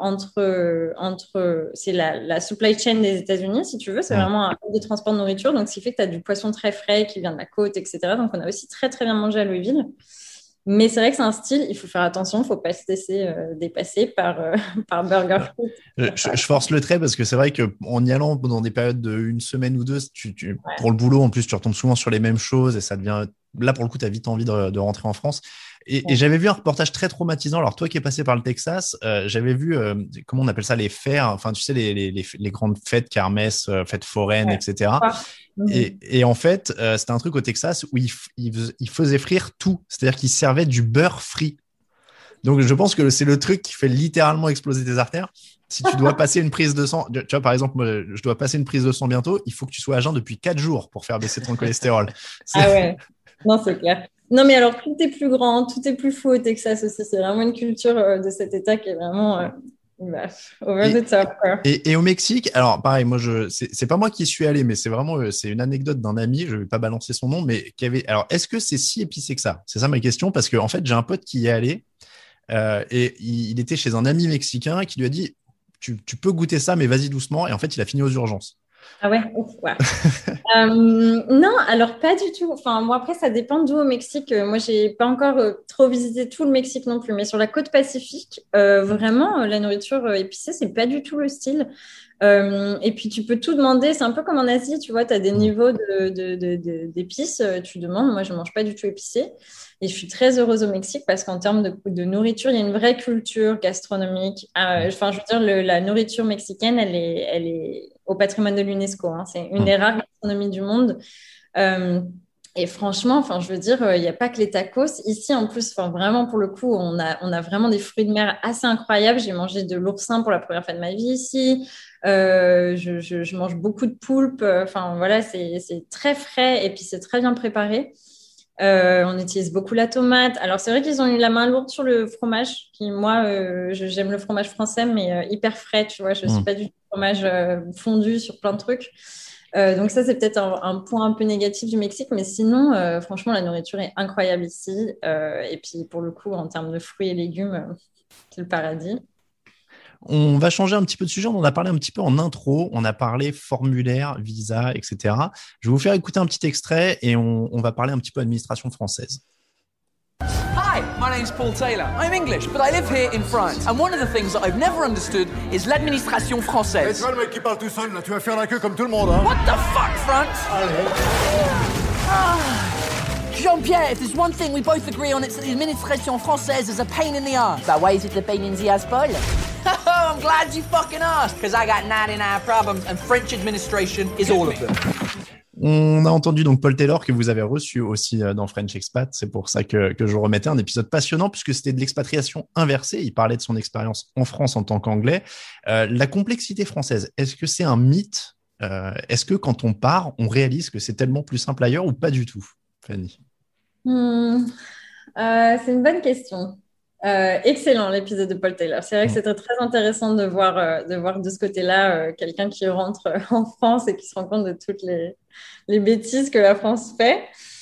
S5: c'est la supply chain des États-Unis, si tu veux. C'est vraiment un hub de transport de nourriture. Donc, ce qui fait que tu as du poisson très frais qui vient de la côte, etc. Donc, on a aussi très, très bien mangé à Louisville. Mais c'est vrai que c'est un style, il faut faire attention, il ne faut pas se laisser dépasser par Burger King.
S3: Je force le trait parce que c'est vrai qu'en y allant dans des périodes de 1 semaine ou 2, pour le boulot, en plus, tu retombes souvent sur les mêmes choses et ça devient. Là, pour le coup, tu as vite envie de rentrer en France. Et j'avais vu un reportage très traumatisant. Alors, toi qui es passé par le Texas, j'avais vu, comment on appelle ça, les fers, enfin, tu sais, les grandes fêtes, kermesses, fêtes foraines, etc. Et en fait, c'était un truc au Texas où il faisait frire tout. C'est-à-dire qu'il servait du beurre frit. Donc, je pense que c'est le truc qui fait littéralement exploser tes artères. Si tu dois passer une prise de sang, tu vois, par exemple, moi, je dois passer une prise de sang bientôt, il faut que tu sois à jeun depuis 4 jours pour faire baisser ton cholestérol.
S5: Ah ouais, non, c'est clair. Non, mais alors, tout est plus grand, tout est plus fou au Texas aussi. C'est vraiment une culture de cet État qui est vraiment over the top.
S3: Et au Mexique, alors pareil, moi, c'est pas moi qui suis allé, mais c'est une anecdote d'un ami, je vais pas balancer son nom, mais alors, est-ce que c'est si épicé que ça? C'est ça ma question, parce que en fait, j'ai un pote qui y est allé et il était chez un ami mexicain qui lui a dit, tu peux goûter ça, mais vas-y doucement. Et en fait, il a fini aux urgences.
S5: Ah ouais, ouais. Non, alors pas du tout. Enfin, moi, après, ça dépend d'où au Mexique. Moi, j'ai pas encore trop visité tout le Mexique non plus, mais sur la côte Pacifique, vraiment, la nourriture épicée, c'est pas du tout le style. Et puis, tu peux tout demander. C'est un peu comme en Asie, tu vois, tu as des niveaux d'épices. Tu demandes. Moi, je mange pas du tout épicé. Et je suis très heureuse au Mexique parce qu'en termes de nourriture, il y a une vraie culture gastronomique. Enfin, je veux dire, la nourriture mexicaine, elle est au patrimoine de l'UNESCO. Hein. C'est une des rares gastronomies du monde. Et franchement, enfin, je veux dire, il n'y a pas que les tacos. Ici, en plus, enfin, vraiment, pour le coup, on a vraiment des fruits de mer assez incroyables. J'ai mangé de l'oursin pour la première fois de ma vie ici. Je mange beaucoup de poulpe. Enfin, voilà, c'est très frais et puis c'est très bien préparé. On utilise beaucoup la tomate. Alors, c'est vrai qu'ils ont eu la main lourde sur le fromage. Qui, moi, j'aime le fromage français, mais hyper frais, tu vois. Je ne suis pas du fromage fondu sur plein de trucs. Donc ça, c'est peut-être un point un peu négatif du Mexique. Mais sinon, franchement, la nourriture est incroyable ici. Et puis, pour le coup, en termes de fruits et légumes, c'est le paradis.
S3: On va changer un petit peu de sujet. On en a parlé un petit peu en intro. On a parlé formulaire, visa, etc. Je vais vous faire écouter un petit extrait et on va parler un petit peu administration française.
S7: Hi, my name's Paul Taylor. I'm English, but I live here in France. And one of the things that I've never understood is l'administration française.
S8: Et tu vois le mec qui parle tout seul, là, tu vas faire la queue comme tout le monde, hein.
S7: What the fuck, France? Jean-Pierre, if there's one thing we both agree on, it's that the administration française is a pain in the ass. But why is it a pain in the ass, Paul? Oh, I'm glad you fucking asked, because I got 99 problems and French administration is all of them.
S3: On a entendu donc Paul Taylor que vous avez reçu aussi dans French Expat. C'est pour ça que je remettais un épisode passionnant puisque c'était de l'expatriation inversée. Il parlait de son expérience en France en tant qu'anglais. La complexité française, est-ce que c'est un mythe? Est-ce que quand on part, on réalise que c'est tellement plus simple ailleurs ou pas du tout, Fanny?
S5: C'est une bonne question. Excellent l'épisode de Paul Taylor. C'est vrai que c'était très intéressant de voir de ce côté-là quelqu'un qui rentre en France et qui se rend compte de toutes les bêtises que la France fait.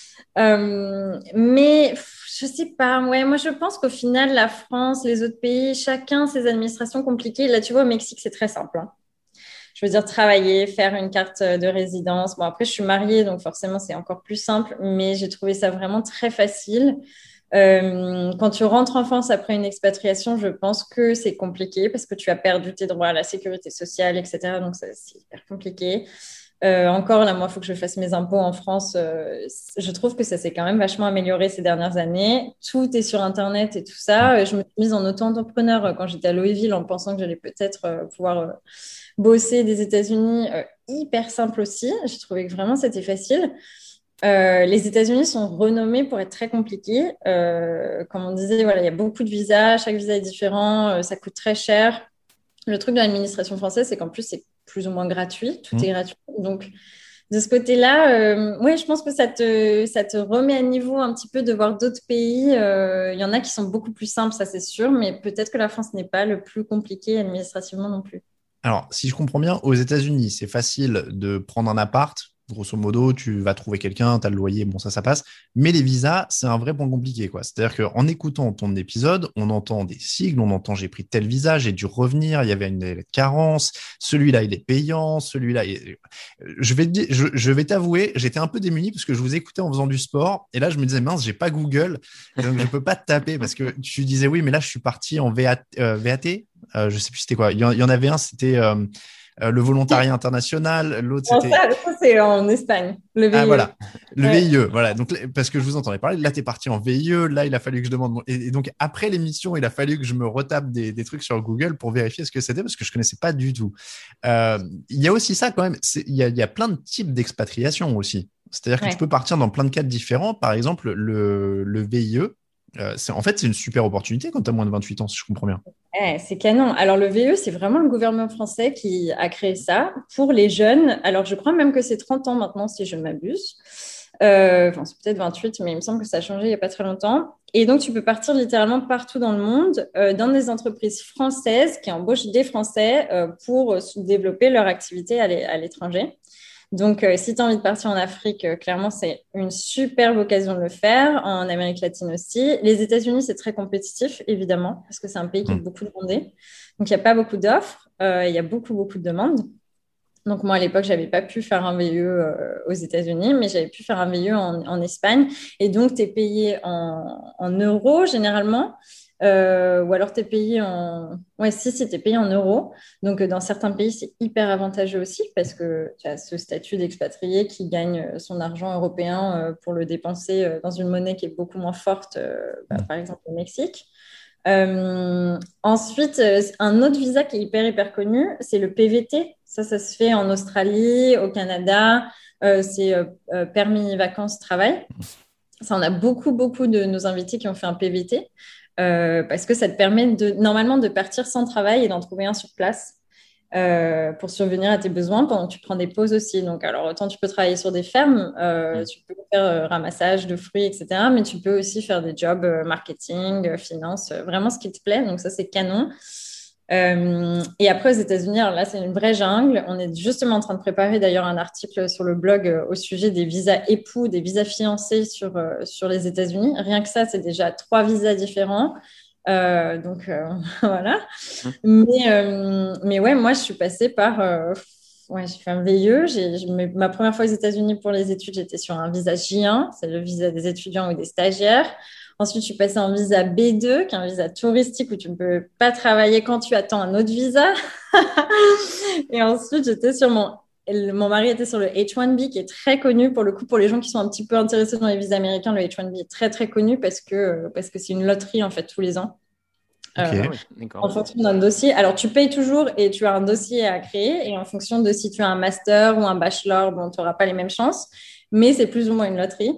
S5: Mais je sais pas. Ouais, moi je pense qu'au final, la France, les autres pays, chacun ses administrations compliquées. Là, tu vois, au Mexique, c'est très simple. Hein. Je veux dire, travailler, faire une carte de résidence. Bon, après, je suis mariée, donc forcément, c'est encore plus simple. Mais j'ai trouvé ça vraiment très facile. Quand tu rentres en France après une expatriation, je pense que c'est compliqué parce que tu as perdu tes droits à la sécurité sociale, etc. Donc, c'est hyper compliqué. Encore, là, moi, il faut que je fasse mes impôts en France. Je trouve que ça s'est quand même vachement amélioré ces dernières années. Tout est sur Internet et tout ça. Je me suis mise en auto-entrepreneur quand j'étais à Louisville en pensant que j'allais peut-être pouvoir bosser des États-Unis. Hyper simple aussi. J'ai trouvé que vraiment, c'était facile. Les États-Unis sont renommés pour être très compliqués. Comme on disait, voilà, il y a beaucoup de visas, chaque visa est différent, ça coûte très cher. Le truc de l'administration française, c'est qu'en plus, c'est plus ou moins gratuit, tout est gratuit. Donc, de ce côté-là, ouais, je pense que ça te remet à niveau un petit peu de voir d'autres pays. Il y en a qui sont beaucoup plus simples, ça c'est sûr, mais peut-être que la France n'est pas le plus compliqué administrativement non plus.
S3: Alors, si je comprends bien, aux États-Unis, c'est facile de prendre un appart. Grosso modo, tu vas trouver quelqu'un, tu as le loyer, bon, ça passe. Mais les visas, c'est un vrai point compliqué, quoi. C'est-à-dire qu'en écoutant ton épisode, on entend des sigles, on entend j'ai pris tel visa, j'ai dû revenir, il y avait une délai de carence, celui-là, il est payant, celui-là. Je vais t'avouer, j'étais un peu démuni parce que je vous écoutais en faisant du sport. Et là, je me disais, mince, j'ai pas Google, donc je peux pas te taper parce que tu disais, oui, mais là, je suis parti en VAT. Je sais plus c'était quoi. Il y en avait un, c'était le volontariat international. L'autre,
S5: Bon,
S3: c'était.
S5: ça, c'est en Espagne, le VIE.
S3: Ah, voilà. Le
S5: Ouais.
S3: VIE. Voilà. Donc, parce que je vous entendais parler. Là, tu es parti en VIE. Là, il a fallu que je demande. Et donc, après l'émission, il a fallu que je me retape des trucs sur Google pour vérifier ce que c'était parce que je connaissais pas du tout. Il y a aussi ça quand même. Il y a plein de types d'expatriation aussi. C'est-à-dire que tu peux partir dans plein de cadres différents. Par exemple, le VIE. En fait, c'est une super opportunité quand tu as moins de 28 ans, si je comprends bien.
S5: C'est canon. Alors, le VE, c'est vraiment le gouvernement français qui a créé ça pour les jeunes. Alors, je crois même que c'est 30 ans maintenant, si je ne m'abuse. Enfin, c'est peut-être 28, mais il me semble que ça a changé il n'y a pas très longtemps. Et donc, tu peux partir littéralement partout dans le monde, dans des entreprises françaises qui embauchent des Français pour développer leur activité à l'étranger. Donc, si tu as envie de partir en Afrique, clairement, c'est une superbe occasion de le faire. En Amérique latine aussi. Les États-Unis, c'est très compétitif, évidemment, parce que c'est un pays qui est beaucoup demandé. Donc, il n'y a pas beaucoup d'offres. Il y a beaucoup, beaucoup de demandes. Donc, moi, à l'époque, je n'avais pas pu faire un VIE aux États-Unis, mais j'avais pu faire un VIE en Espagne. Et donc, tu es payé en euros, généralement. Ou alors, tu es payé en... Ouais, si, tu es payé en euros. Donc, dans certains pays, c'est hyper avantageux aussi parce que tu as ce statut d'expatrié qui gagne son argent européen pour le dépenser dans une monnaie qui est beaucoup moins forte, par exemple au Mexique. Ensuite, un autre visa qui est hyper connu, c'est le PVT. Ça se fait en Australie, au Canada. C'est permis vacances-travail. Ça, on a beaucoup de nos invités qui ont fait un PVT parce que ça te permet normalement de partir sans travail et d'en trouver un sur place pour survenir à tes besoins pendant que tu prends des pauses aussi. Donc, alors, autant tu peux travailler sur des fermes, tu peux faire ramassage de fruits, etc. Mais tu peux aussi faire des jobs marketing, finance, vraiment ce qui te plaît. Donc, ça, c'est canon. Et après, aux États-Unis, alors là, c'est une vraie jungle. On est justement en train de préparer d'ailleurs un article sur le blog au sujet des visas époux, des visas fiancés sur les États-Unis. Rien que ça, c'est déjà 3 visas différents. Donc, voilà. Mais ouais, moi, je suis passée par... ouais, j'ai fait un VIE. Ma première fois aux États-Unis pour les études, j'étais sur un visa J1. C'est le visa des étudiants ou des stagiaires. Ensuite, je suis passée en visa B2, qui est un visa touristique où tu ne peux pas travailler quand tu attends un autre visa. Et ensuite, j'étais sur mon mari était sur le H1B, qui est très connu pour le coup, pour les gens qui sont un petit peu intéressés dans les visas américains. Le H1B est très connu parce que c'est une loterie en fait tous les ans. En fonction d'un dossier. Alors, tu payes toujours et tu as un dossier à créer. Et en fonction de si tu as un master ou un bachelor, bon, tu n'auras pas les mêmes chances. Mais c'est plus ou moins une loterie.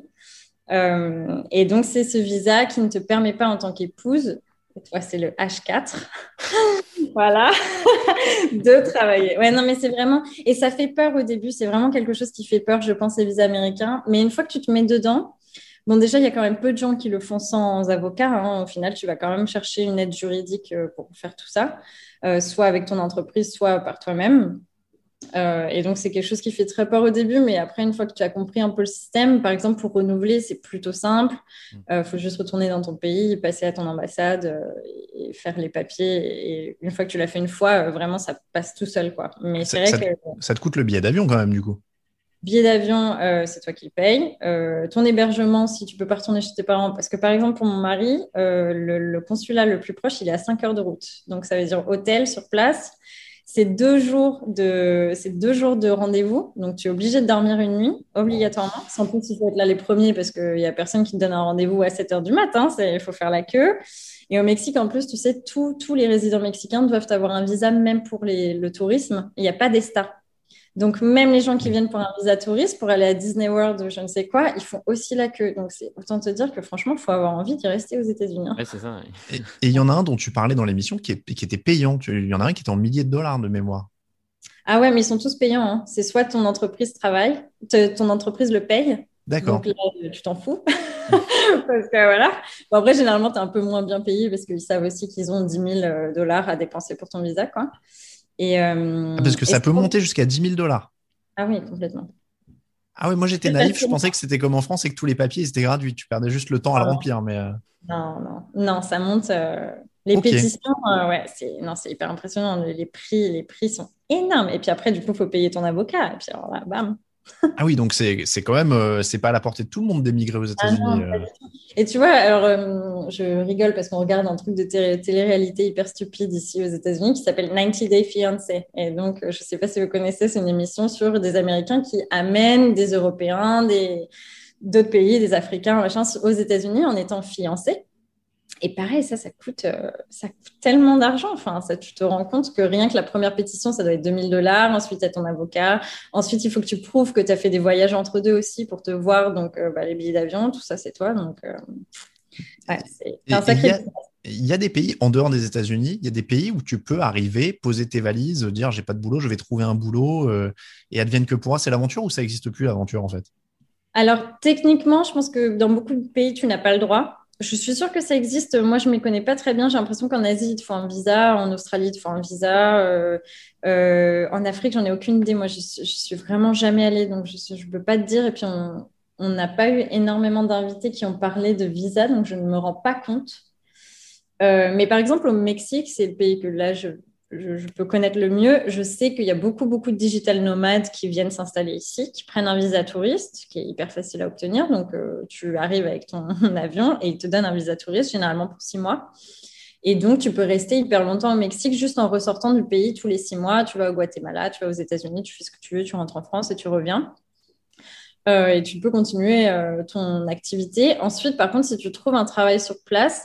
S5: Et donc, c'est ce visa qui ne te permet pas en tant qu'épouse, et toi, c'est le H4, voilà, de travailler. Ouais, non, mais c'est vraiment... Et ça fait peur au début. C'est vraiment quelque chose qui fait peur, je pense, les visas américains. Mais une fois que tu te mets dedans, bon, déjà, il y a quand même peu de gens qui le font sans avocat. Hein. Au final, tu vas quand même chercher une aide juridique pour faire tout ça, soit avec ton entreprise, soit par toi-même. Et donc, c'est quelque chose qui fait très peur au début, mais après, une fois que tu as compris un peu le système, par exemple, pour renouveler, c'est plutôt simple. Faut juste retourner dans ton pays, passer à ton ambassade et faire les papiers. Et une fois que tu l'as fait une fois, vraiment, ça passe tout seul, quoi. Mais c'est vrai que...
S3: Ça te coûte le billet d'avion quand même, du coup.
S5: Billet d'avion, c'est toi qui le payes. Ton hébergement, si tu peux pas retourner chez tes parents, parce que par exemple, pour mon mari, le consulat le plus proche, il est à 5 heures de route. Donc, ça veut dire hôtel sur place. C'est 2 jours de rendez-vous. Donc, tu es obligé de dormir une nuit, obligatoirement. Sans plus, il faut être là les premiers parce qu'il n'y a personne qui te donne un rendez-vous à 7 heures du matin. Il faut faire la queue. Et au Mexique, en plus, tu sais, tous les résidents mexicains doivent avoir un visa, même pour le tourisme. Il n'y a pas d'ESTA. Donc, même les gens qui viennent pour un visa touriste, pour aller à Disney World ou je ne sais quoi, ils font aussi la queue. Donc, c'est autant te dire que franchement, il faut avoir envie d'y rester aux États-Unis.
S4: Ouais, c'est ça.
S3: Et il y en a un dont tu parlais dans l'émission qui était payant. Il y en a un qui était en milliers de dollars de mémoire.
S5: Ah ouais, mais ils sont tous payants, hein. C'est soit ton entreprise travaille, ton entreprise le paye.
S3: D'accord.
S5: Donc là, tu t'en fous. Parce que voilà. Bon, après, généralement, tu es un peu moins bien payé parce qu'ils savent aussi qu'ils ont 10 000 $ à dépenser pour ton visa, quoi.
S3: Parce que
S5: Et
S3: ça peut monter jusqu'à 10 000 $.
S5: Ah oui, complètement.
S3: Ah oui, moi j'étais
S5: Très
S3: naïf, je
S5: facilement.
S3: pensais que c'était comme en France et que tous les papiers ils étaient gratuits. Tu perdais juste le temps à le remplir. Mais
S5: Non, non, non, ça monte. Les
S3: ok.
S5: pétitions, ouais, non, c'est hyper impressionnant. Les prix sont énormes. Et puis après, du coup, il faut payer ton avocat. Et puis alors là, bam.
S3: Ah oui, donc c'est quand même c'est pas à la portée de tout le monde d'émigrer aux
S5: Ah
S3: États-Unis.
S5: non, pas du tout. Et tu vois, alors je rigole parce qu'on regarde un truc de télé-réalité hyper stupide ici aux États-Unis qui s'appelle 90 Day Fiancé. Et donc, je sais pas si vous connaissez, c'est une émission sur des Américains qui amènent des Européens, d'autres pays, des Africains, machin, aux États-Unis en étant fiancés. Et pareil, ça coûte tellement d'argent. Enfin, ça, tu te rends compte que rien que la première pétition, ça doit être 2 000 $. Ensuite, tu as ton avocat. Ensuite, il faut que tu prouves que tu as fait des voyages entre deux aussi pour te voir. Donc, les billets d'avion, tout ça, c'est toi. Donc, ouais, c'est un
S3: Et
S5: sacré.
S3: il y a des pays en dehors des États-Unis, il y a des pays où tu peux arriver, poser tes valises, dire j'ai pas de boulot, je vais trouver un boulot et advienne que pourra, c'est l'aventure ou ça n'existe plus l'aventure en fait?
S5: Alors, techniquement, je pense que dans beaucoup de pays, tu n'as pas le droit. Je suis sûre que ça existe. Moi, je ne m'y connais pas très bien. J'ai l'impression qu'en Asie, il te faut un visa. En Australie, il te faut un visa. En Afrique, j'en ai aucune idée. Moi, je suis vraiment jamais allée, donc je ne peux pas te dire. Et puis, on n'a pas eu énormément d'invités qui ont parlé de visa, donc je ne me rends pas compte. Mais par exemple, au Mexique, c'est le pays que là, je peux connaître le mieux. Je sais qu'il y a beaucoup, beaucoup de digital nomades qui viennent s'installer ici, qui prennent un visa touriste, qui est hyper facile à obtenir. Donc, tu arrives avec ton avion et ils te donnent un visa touriste, généralement pour 6 mois. Et donc, tu peux rester hyper longtemps au Mexique juste en ressortant du pays tous les 6 mois. Tu vas au Guatemala, tu vas aux États-Unis, tu fais ce que tu veux, tu rentres en France et tu reviens. Et tu peux continuer ton activité. Ensuite, par contre, si tu trouves un travail sur place,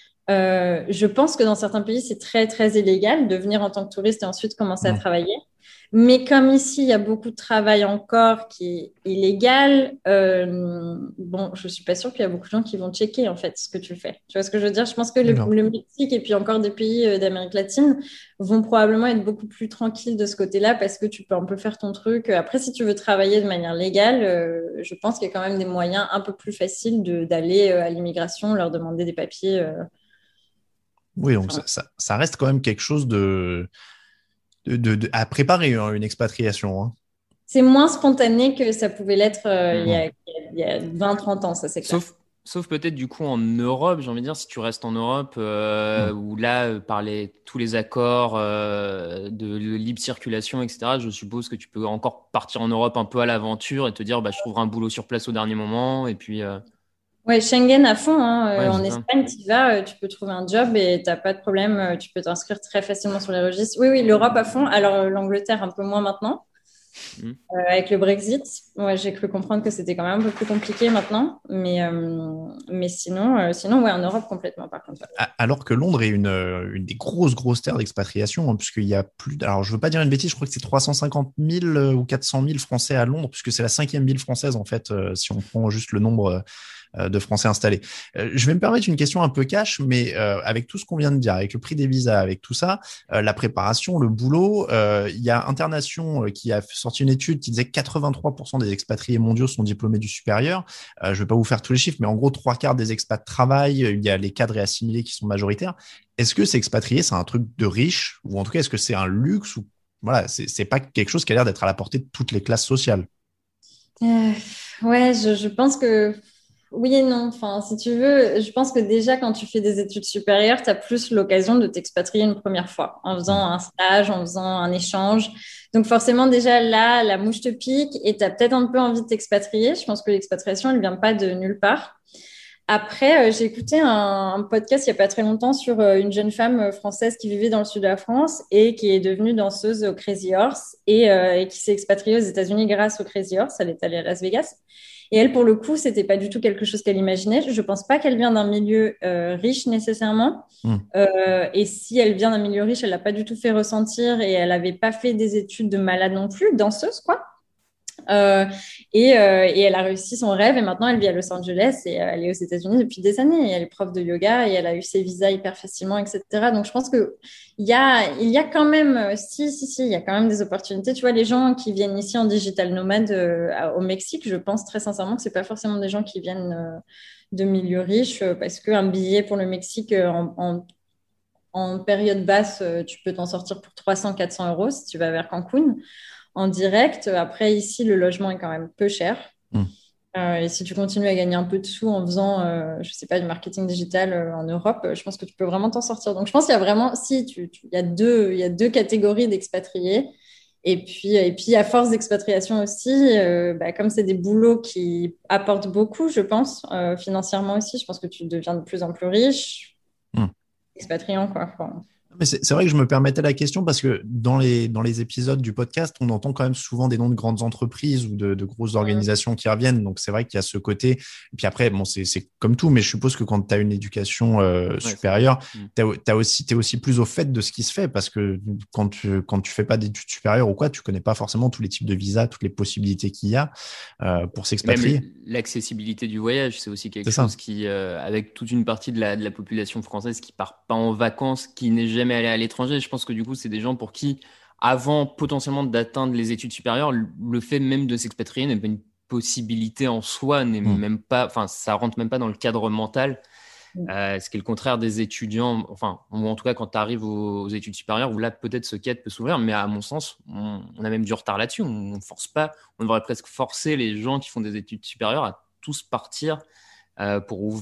S5: je pense que dans certains pays, c'est très, très illégal de venir en tant que touriste et ensuite commencer à
S3: Mm.
S5: travailler. Mais comme ici, il y a beaucoup de travail encore qui est illégal, bon, je ne suis pas sûre qu'il y a beaucoup de gens qui vont checker en fait ce que tu fais. Tu vois ce que je veux dire? Je pense que
S3: D'accord.
S5: le Mexique et puis encore des pays d'Amérique latine vont probablement être beaucoup plus tranquilles de ce côté-là parce que tu peux un peu faire ton truc. Après, si tu veux travailler de manière légale, je pense qu'il y a quand même des moyens un peu plus faciles d'aller à l'immigration, leur demander des papiers.
S3: Oui, donc
S5: Enfin,
S3: ça reste quand même quelque chose à préparer, hein, une expatriation, hein.
S5: c'est moins spontané que ça pouvait l'être il y
S3: Mm.
S5: a, il y a 20-30 ans, ça c'est clair.
S4: Sauf peut-être du coup en Europe, j'ai envie de dire, si tu restes en Europe,
S3: Mm.
S4: où là, par tous les accords de libre circulation, etc., je suppose que tu peux encore partir en Europe un peu à l'aventure et te dire, bah, je trouverai un boulot sur place au dernier moment. Et puis,
S5: Ouais, Schengen à fond, hein.
S4: ouais,
S5: En
S4: c'est ça.
S5: Espagne, tu y vas, tu peux trouver un job et tu n'as pas de problème, tu peux t'inscrire très facilement sur les registres. Oui, oui, l'Europe à fond. Alors, l'Angleterre un peu moins maintenant,
S4: Mhm.
S5: avec le Brexit. Ouais, j'ai cru comprendre que c'était quand même un peu plus compliqué maintenant. Mais sinon, ouais, en Europe complètement, par contre.
S3: Alors que Londres est une des grosses terres d'expatriation, hein, puisqu'il y a plus. Alors, je veux pas dire une bêtise, je crois que c'est 350 000 ou 400 000 Français à Londres, puisque c'est la 5e ville française, en fait, si on prend juste le nombre de Français installés. Je vais me permettre une question un peu cash, mais avec tout ce qu'on vient de dire, avec le prix des visas, avec tout ça, la préparation, le boulot, il y a Internation qui a sorti une étude qui disait que 83% des expatriés mondiaux sont diplômés du supérieur. Je ne vais pas vous faire tous les chiffres, mais en gros, 3/4 des expats travaillent, il y a les cadres et assimilés qui sont majoritaires. Est-ce que s'expatrier, c'est un truc de riche, ou en tout cas, est-ce que c'est un luxe, ou voilà, c'est pas quelque chose qui a l'air d'être à la portée de toutes les classes sociales?
S5: Euh, ouais, je pense que oui et non. Enfin, si tu veux, je pense que déjà quand tu fais des études supérieures, tu as plus l'occasion de t'expatrier une première fois en faisant un stage, en faisant un échange. Donc forcément, déjà là, la mouche te pique et tu as peut-être un peu envie de t'expatrier. Je pense que l'expatriation, elle vient pas de nulle part. Après, j'ai écouté un podcast il n'y a pas très longtemps sur une jeune femme française qui vivait dans le sud de la France et qui est devenue danseuse au Crazy Horse et qui s'est expatriée aux États-Unis grâce au Crazy Horse. Elle est allée à Las Vegas. Et elle, pour le coup, c'était pas du tout quelque chose qu'elle imaginait. Je pense pas qu'elle vient d'un milieu riche nécessairement.
S3: Mm.
S5: Et si elle vient d'un milieu riche, elle l'a pas du tout fait ressentir et elle avait pas fait des études de malade non plus, danseuse quoi. Et elle a réussi son rêve et maintenant elle vit à Los Angeles et elle est aux États-Unis depuis des années. Et elle est prof de yoga et elle a eu ses visas hyper facilement, etc. Donc je pense que il y a quand même, il y a quand même des opportunités. Tu vois, les gens qui viennent ici en digital nomade au Mexique, je pense très sincèrement que c'est pas forcément des gens qui viennent de milieux riches parce qu'un billet pour le Mexique en période basse, tu peux t'en sortir pour 300-400 euros si tu vas vers Cancun en direct. Après, ici, le logement est quand même peu cher. Et si tu continues à gagner un peu de sous en faisant, je sais pas, du marketing digital en Europe, je pense que tu peux vraiment t'en sortir. Donc, je pense qu'il y a vraiment, il y a deux catégories d'expatriés. Et puis, à force d'expatriation aussi, comme c'est des boulots qui apportent beaucoup, je pense, financièrement aussi, je pense que tu deviens de plus en plus riche, expatriant, quoi. Enfin,
S3: Mais c'est vrai que je me permettais la question parce que dans les épisodes du podcast, on entend quand même souvent des noms de grandes entreprises ou de grosses organisations qui reviennent. Donc, c'est vrai qu'il y a ce côté. Et puis après, bon, c'est comme tout, mais je suppose que quand tu as une éducation supérieure, t'es aussi plus au fait de ce qui se fait parce que quand tu fais pas d'études supérieures ou quoi, tu connais pas forcément tous les types de visas, toutes les possibilités qu'il y a pour s'expatrier.
S4: Même l'accessibilité du voyage, c'est aussi quelque chose qui, avec toute une partie de la population française qui part pas en vacances, qui n'est jamais allé à l'étranger, je pense que du coup, c'est des gens pour qui, avant potentiellement d'atteindre les études supérieures, le fait même de s'expatrier n'est pas une possibilité en soi, n'est même pas, enfin, ça rentre même pas dans le cadre mental. Ce qui est le contraire des étudiants, enfin, ou en tout cas quand tu arrives aux études supérieures, où là peut-être ce quête peut s'ouvrir, mais à mon sens, on a même du retard là-dessus. On force pas, on devrait presque forcer les gens qui font des études supérieures à tous partir pour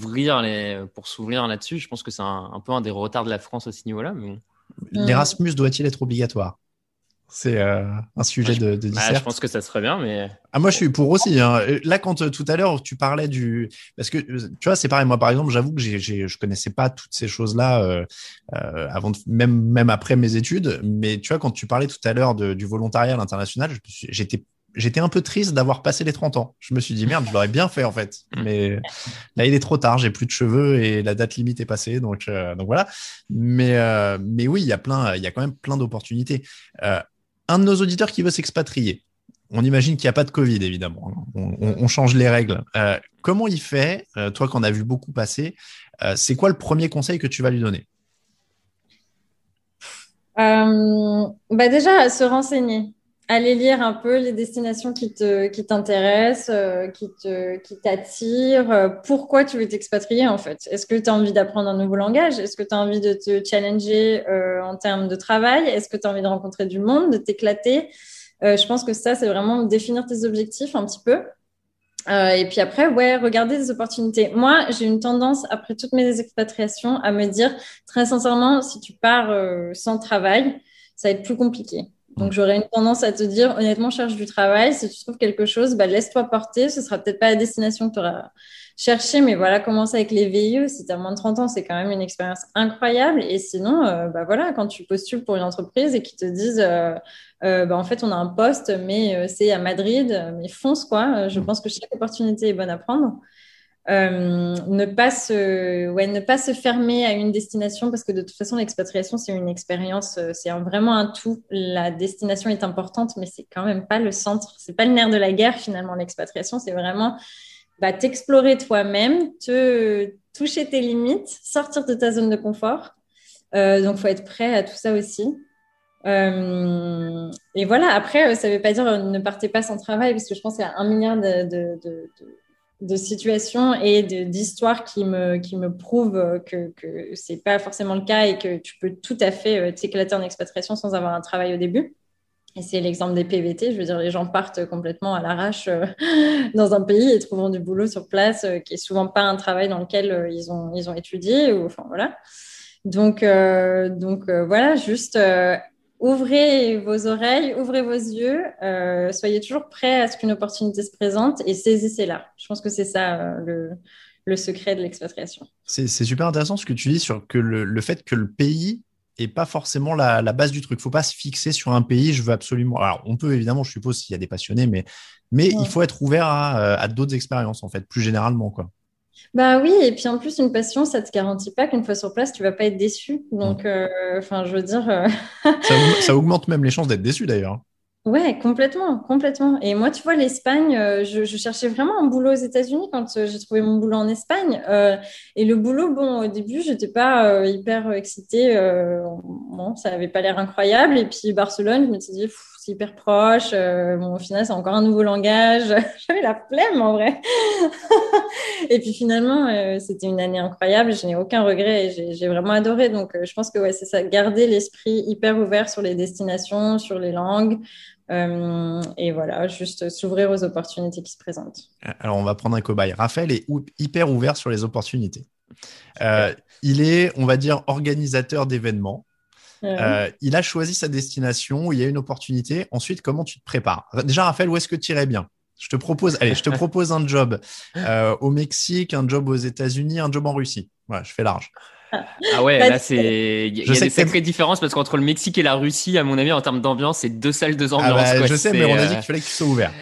S4: s'ouvrir là-dessus. Je pense que c'est un peu un des retards de la France à ce niveau-là. Mais bon.
S3: L'Erasmus doit-il être obligatoire? C'est un sujet de dissert.
S4: Je pense que ça serait bien, mais...
S3: moi, je suis pour aussi. Hein. Là, quand tout à l'heure, tu parlais parce que, tu vois, c'est pareil. Moi, par exemple, j'avoue que je connaissais pas toutes ces choses-là avant même après mes études. Mais tu vois, quand tu parlais tout à l'heure du volontariat à l'international, j'étais un peu triste d'avoir passé les 30 ans. Je me suis dit, merde, je l'aurais bien fait, en fait. Mais là, il est trop tard. J'ai plus de cheveux et la date limite est passée. Donc voilà. Mais oui, il y a quand même plein d'opportunités. Un de nos auditeurs qui veut s'expatrier. On imagine qu'il n'y a pas de Covid, évidemment. On change les règles. Comment il fait, toi, qu'on a vu beaucoup passer, c'est quoi le premier conseil que tu vas lui donner?
S5: Déjà, se renseigner. Aller lire un peu les destinations qui t'intéressent, qui t'attirent. Pourquoi tu veux t'expatrier, en fait? Est-ce que tu as envie d'apprendre un nouveau langage? Est-ce que tu as envie de te challenger en termes de travail? Est-ce que tu as envie de rencontrer du monde, de t'éclater? Je pense que ça, c'est vraiment définir tes objectifs un petit peu. Et puis après, regarder des opportunités. Moi, j'ai une tendance, après toutes mes expatriations, à me dire, très sincèrement, si tu pars sans travail, ça va être plus compliqué. Donc, j'aurais une tendance à te dire, honnêtement, cherche du travail. Si tu trouves quelque chose, laisse-toi porter. Ce sera peut-être pas la destination que tu auras cherché, mais voilà, commence avec les VIE. Si tu as moins de 30 ans, c'est quand même une expérience incroyable. Et sinon, quand tu postules pour une entreprise et qu'ils te disent, en fait, on a un poste, mais c'est à Madrid, mais fonce, quoi. Je pense que chaque opportunité est bonne à prendre. Ne pas se fermer à une destination parce que de toute façon l'expatriation c'est une expérience, c'est vraiment un tout. La destination est importante mais c'est quand même pas le centre, c'est pas le nerf de la guerre finalement. L'expatriation c'est vraiment t'explorer toi-même, te toucher tes limites, sortir de ta zone de confort. Donc faut être prêt à tout ça aussi. Et voilà, après ça veut pas dire ne partez pas sans travail parce que je pense qu'il y a 1 milliard de situations et d'histoires qui me prouvent que c'est pas forcément le cas et que tu peux tout à fait t'éclater en expatriation sans avoir un travail au début. Et c'est l'exemple des PVT. Je veux dire, les gens partent complètement à l'arrache dans un pays et trouvent du boulot sur place qui est souvent pas un travail dans lequel ils ont étudié. Enfin, voilà. Donc voilà, juste... ouvrez vos oreilles, ouvrez vos yeux, soyez toujours prêts à ce qu'une opportunité se présente et saisissez-la. Je pense que c'est ça le secret de l'expatriation.
S3: C'est super intéressant ce que tu dis sur que le fait que le pays n'est pas forcément la base du truc. Il ne faut pas se fixer sur un pays, je veux absolument... Alors, on peut évidemment, je suppose, s'il y a des passionnés, mais il faut être ouvert à d'autres expériences, en fait, plus généralement, quoi.
S5: Oui, et puis en plus, une passion, ça ne te garantit pas qu'une fois sur place, tu ne vas pas être déçu. Donc, je veux dire...
S3: Ça augmente même les chances d'être déçu, d'ailleurs.
S5: Ouais, complètement, complètement. Et moi, tu vois, l'Espagne, je cherchais vraiment un boulot aux États-Unis quand j'ai trouvé mon boulot en Espagne. Et le boulot, bon, au début, j'étais pas hyper excitée. Bon, ça avait pas l'air incroyable. Et puis Barcelone, je me suis dit, pff, c'est hyper proche. Bon, au final, c'est encore un nouveau langage. J'avais la flemme, en vrai. Et puis finalement, c'était une année incroyable. Je n'ai aucun regret et j'ai vraiment adoré. Donc, je pense que ouais, c'est ça, garder l'esprit hyper ouvert sur les destinations, sur les langues. Et voilà, juste s'ouvrir aux opportunités qui se présentent.
S3: Alors, on va prendre un cobaye. Raphaël est hyper ouvert sur les opportunités.
S4: Super.
S3: Il est, on va dire, organisateur d'événements.
S5: Ouais.
S3: Il a choisi sa destination où il y a une opportunité. Ensuite, comment tu te prépares? Déjà, Raphaël, où est-ce que tu irais bien? Je te propose un job au Mexique, un job aux États-Unis, un job en Russie. Voilà, je fais large.
S4: Ah ouais,
S5: Bah,
S4: là, il y
S3: Je
S4: a
S3: sais
S4: des
S3: que t'aimes-
S4: sacrées différences parce qu'entre le Mexique et la Russie, à mon avis, en termes d'ambiance, c'est deux salles, deux
S3: Ah
S4: ambiances,
S3: bah,
S4: quoi.
S3: je sais, mais on a dit qu'il fallait que tu sois ouvert.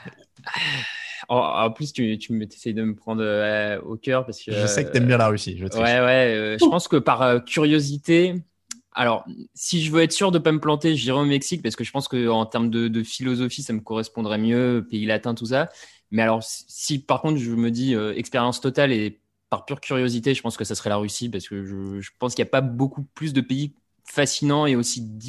S4: En plus, tu essayes de me prendre au cœur parce que.
S3: Je sais que tu aimes bien la Russie, je triche.
S4: Ouais, je pense que par curiosité, alors, si je veux être sûr de pas me planter, j'irai au Mexique parce que je pense que en termes de philosophie, ça me correspondrait mieux, pays latin, tout ça. Mais alors, si par contre, je me dis expérience totale et par pure curiosité, je pense que ça serait la Russie parce que je pense qu'il n'y a pas beaucoup plus de pays fascinants et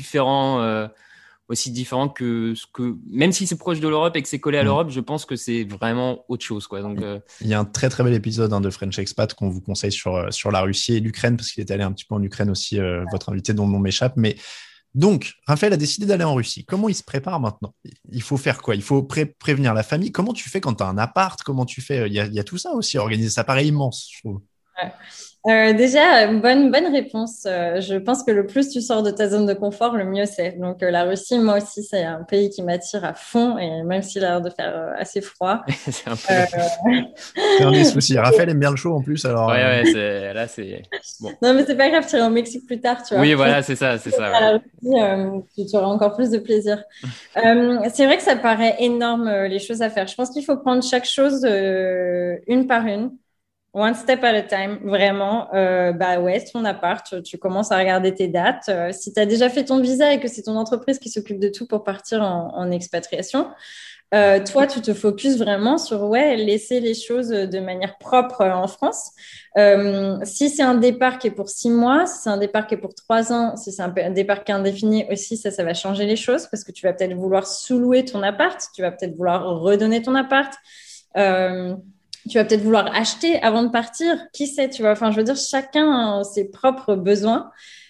S4: aussi différents que ce que, même si c'est proche de l'Europe et que c'est collé à
S3: Mm.
S4: l'Europe, je pense que c'est vraiment autre chose, quoi. Donc,
S3: Il y a un très très bel épisode de French Expat qu'on vous conseille sur la Russie et l'Ukraine, parce qu'il est allé un petit peu en Ukraine aussi, votre invité dont le nom m'échappe. Mais donc, Raphaël a décidé d'aller en Russie. Comment il se prépare maintenant? Il faut faire quoi? Il faut prévenir la famille. Comment tu fais quand tu as un appart? Comment tu fais? Il y a tout ça aussi, organiser. Ça paraît immense, je trouve.
S5: Ouais. Déjà, bonne réponse. Je pense que le plus tu sors de ta zone de confort, le mieux c'est. Donc, la Russie, moi aussi, c'est un pays qui m'attire à fond, et même s'il a l'air de faire assez froid.
S4: c'est un peu.
S3: C'est un des soucis. Raphaël aime bien le chaud en plus, alors.
S4: Ouais, là, c'est bon.
S5: Non, mais c'est pas grave, tu iras au Mexique plus tard, tu vois.
S4: Oui, voilà, c'est ça.
S5: À
S4: Ouais.
S5: la Russie, tu auras encore plus de plaisir. C'est vrai que ça paraît énorme, les choses à faire. Je pense qu'il faut prendre chaque chose une par une. One step at a time, vraiment. Bah ouais, ton appart, tu commences à regarder tes dates. Si tu as déjà fait ton visa et que c'est ton entreprise qui s'occupe de tout pour partir en expatriation, toi, tu te focuses vraiment sur laisser les choses de manière propre en France. Si c'est un départ qui est pour 6 mois, si c'est un départ qui est pour 3 ans, si c'est un départ qui est indéfini aussi, ça va changer les choses parce que tu vas peut-être vouloir sous-louer ton appart, tu vas peut-être vouloir redonner ton appart. Tu vas peut-être vouloir acheter avant de partir. Qui sait, tu vois? Enfin, je veux dire, chacun a ses propres besoins.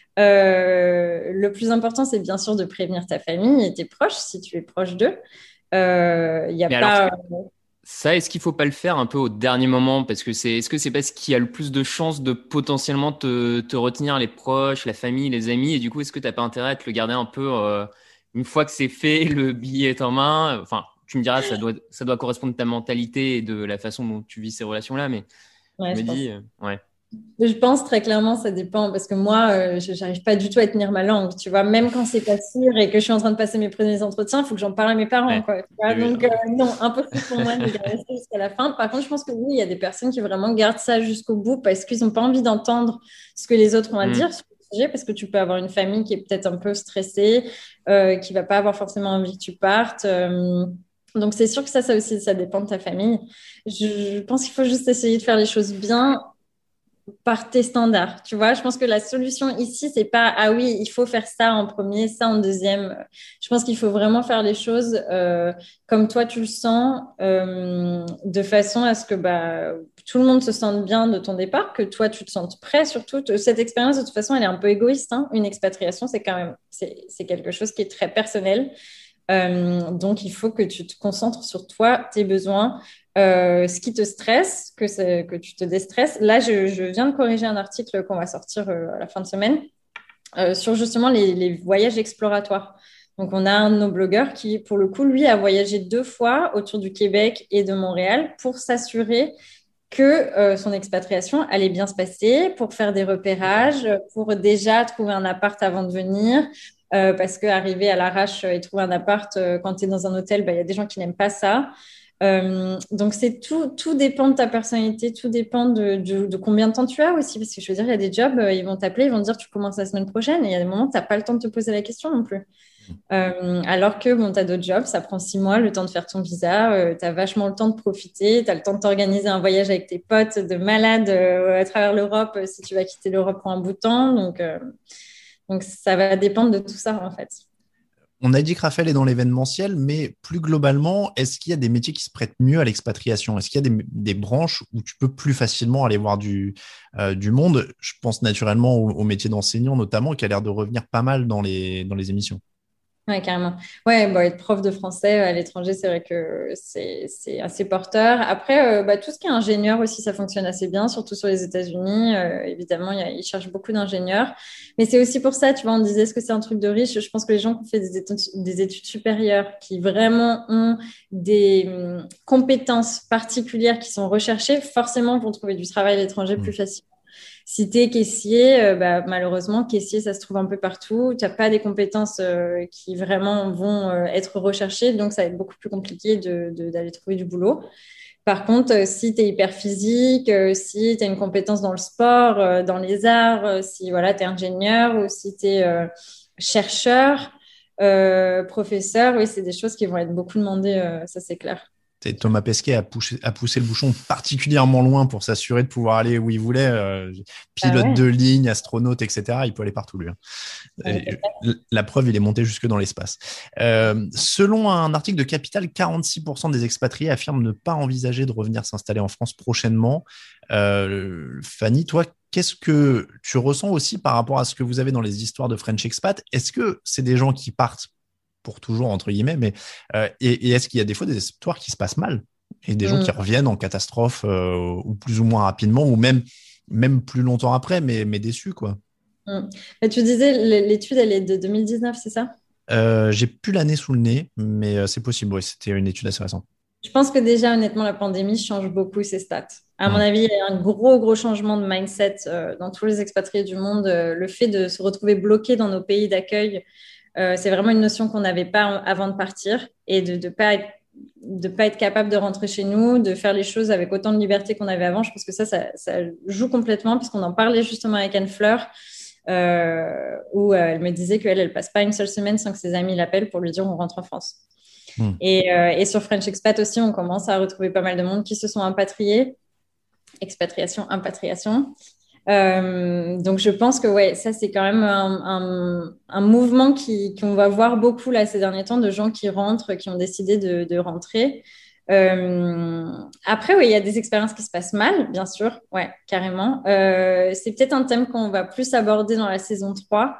S5: Le plus important, c'est bien sûr de prévenir ta famille et tes proches si tu es proche d'eux. Il y a
S4: Mais
S5: pas.
S4: alors, ça, est-ce qu'il faut pas le faire un peu au dernier moment parce que est-ce que c'est parce qu'il y a le plus de chances de potentiellement te retenir les proches, la famille, les amis, et du coup, est-ce que t'as pas intérêt à te le garder un peu une fois que c'est fait, le billet est en main? Enfin, tu me diras, ça doit correspondre à ta mentalité et de la façon dont tu vis ces relations-là, mais
S5: Ouais,
S4: je
S5: je
S4: me
S5: pense.
S4: dis, ouais.
S5: Je pense très clairement, ça dépend parce que moi, je n'arrive pas du tout à tenir ma langue, tu vois. Même quand c'est pas sûr et que je suis en train de passer mes premiers entretiens, il faut que j'en parle à mes parents,
S4: Ouais.
S5: quoi. Tu vois.
S4: Oui, oui,
S5: Donc, non, impossible pour moi de garder ça jusqu'à la fin. Par contre, je pense que oui, il y a des personnes qui vraiment gardent ça jusqu'au bout parce qu'ils n'ont pas envie d'entendre ce que les autres ont à dire sur le sujet, parce que tu peux avoir une famille qui est peut-être un peu stressée, qui va pas avoir forcément envie que tu partes. Donc, c'est sûr que ça aussi, ça dépend de ta famille. Je pense qu'il faut juste essayer de faire les choses bien par tes standards, tu vois. Je pense que la solution ici, c'est pas, ah oui, il faut faire ça en premier, ça en deuxième. Je pense qu'il faut vraiment faire les choses comme toi tu le sens, de façon à ce que tout le monde se sente bien de ton départ, que toi tu te sentes prêt surtout. Cette expérience, de toute façon, elle est un peu égoïste, hein. Une expatriation, c'est quand même, c'est quelque chose qui est très personnel. Donc, il faut que tu te concentres sur toi, tes besoins, ce qui te stresse, que tu te déstresses. Là, je viens de corriger un article qu'on va sortir à la fin de semaine sur justement les voyages exploratoires. Donc, on a un de nos blogueurs qui, pour le coup, lui, a voyagé 2 fois autour du Québec et de Montréal pour s'assurer que son expatriation allait bien se passer, pour faire des repérages, pour déjà trouver un appart avant de venir. Parce qu'arriver à l'arrache et trouver un appart quand tu es dans un hôtel, il y a des gens qui n'aiment pas ça. Donc, tout dépend de ta personnalité, tout dépend de combien de temps tu as aussi. Parce que je veux dire, il y a des jobs, ils vont t'appeler, ils vont te dire tu commences la semaine prochaine. Et il y a des moments où tu n'as pas le temps de te poser la question non plus. Alors que bon, tu as d'autres jobs, ça prend 6 mois, le temps de faire ton visa, tu as vachement le temps de profiter, tu as le temps de t'organiser un voyage avec tes potes de malade à travers l'Europe si tu vas quitter l'Europe pour un bout de temps. Donc, ça va dépendre de tout ça en fait.
S3: On a dit que Raphaël est dans l'événementiel, mais plus globalement, est-ce qu'il y a des métiers qui se prêtent mieux à l'expatriation? Est-ce qu'il y a des branches où tu peux plus facilement aller voir du monde? Je pense naturellement au métier d'enseignant notamment, qui a l'air de revenir pas mal dans les émissions.
S5: Ouais, carrément. Ouais, bon, être prof de français à l'étranger, c'est vrai que c'est assez porteur. Après, tout ce qui est ingénieur aussi, ça fonctionne assez bien, surtout sur les États-Unis. Évidemment, ils cherchent beaucoup d'ingénieurs. Mais c'est aussi pour ça, tu vois, on disait, est-ce que c'est un truc de riche? Je pense que les gens qui ont fait des études supérieures, qui vraiment ont des compétences particulières qui sont recherchées, forcément vont trouver du travail à l'étranger plus facilement. Si tu es caissier, malheureusement, caissier, ça se trouve un peu partout. Tu n'as pas des compétences qui vraiment vont être recherchées, donc ça va être beaucoup plus compliqué d'aller trouver du boulot. Par contre, si tu es hyper physique, si tu as une compétence dans le sport, dans les arts, si voilà, tu es ingénieur ou si tu es chercheur, professeur, oui, c'est des choses qui vont être beaucoup demandées, ça c'est clair.
S3: Thomas Pesquet a poussé le bouchon particulièrement loin pour s'assurer de pouvoir aller où il voulait. Pilote de ligne, astronaute, etc. Il peut aller partout, lui. La preuve, il est monté jusque dans l'espace. Selon un article de Capital, 46% des expatriés affirment ne pas envisager de revenir s'installer en France prochainement. Fanny, toi, qu'est-ce que tu ressens aussi par rapport à ce que vous avez dans les histoires de French Expat? Est-ce que c'est des gens qui partent pour toujours, entre guillemets, mais et est-ce qu'il y a des fois des histoires qui se passent mal et des gens qui reviennent en catastrophe ou plus ou moins rapidement ou même plus longtemps après, mais déçus, quoi.
S5: Mais tu disais, l'étude, elle est de 2019, c'est ça?
S3: J'ai plus l'année sous le nez, mais c'est possible, oui, c'était une étude assez récente.
S5: Je pense que déjà, honnêtement, la pandémie change beaucoup ces stats. À mon avis, il y a un gros changement de mindset dans tous les expatriés du monde. Le fait de se retrouver bloqué dans nos pays d'accueil, c'est vraiment une notion qu'on n'avait pas avant de partir et de pas être capable de rentrer chez nous, de faire les choses avec autant de liberté qu'on avait avant. Je pense que ça joue complètement puisqu'on en parlait justement avec Anne Fleur où elle me disait qu'elle passe pas une seule semaine sans que ses amis l'appellent pour lui dire on rentre en France. Et sur French Expat aussi, on commence à retrouver pas mal de monde qui se sont impatriés. Expatriation, impatriation. Donc je pense que ouais, ça c'est quand même un mouvement qu'on va voir beaucoup là ces derniers temps de gens qui rentrent, qui ont décidé de rentrer. Après, oui, il y a des expériences qui se passent mal, bien sûr, ouais, carrément. C'est peut-être un thème qu'on va plus aborder dans la saison 3.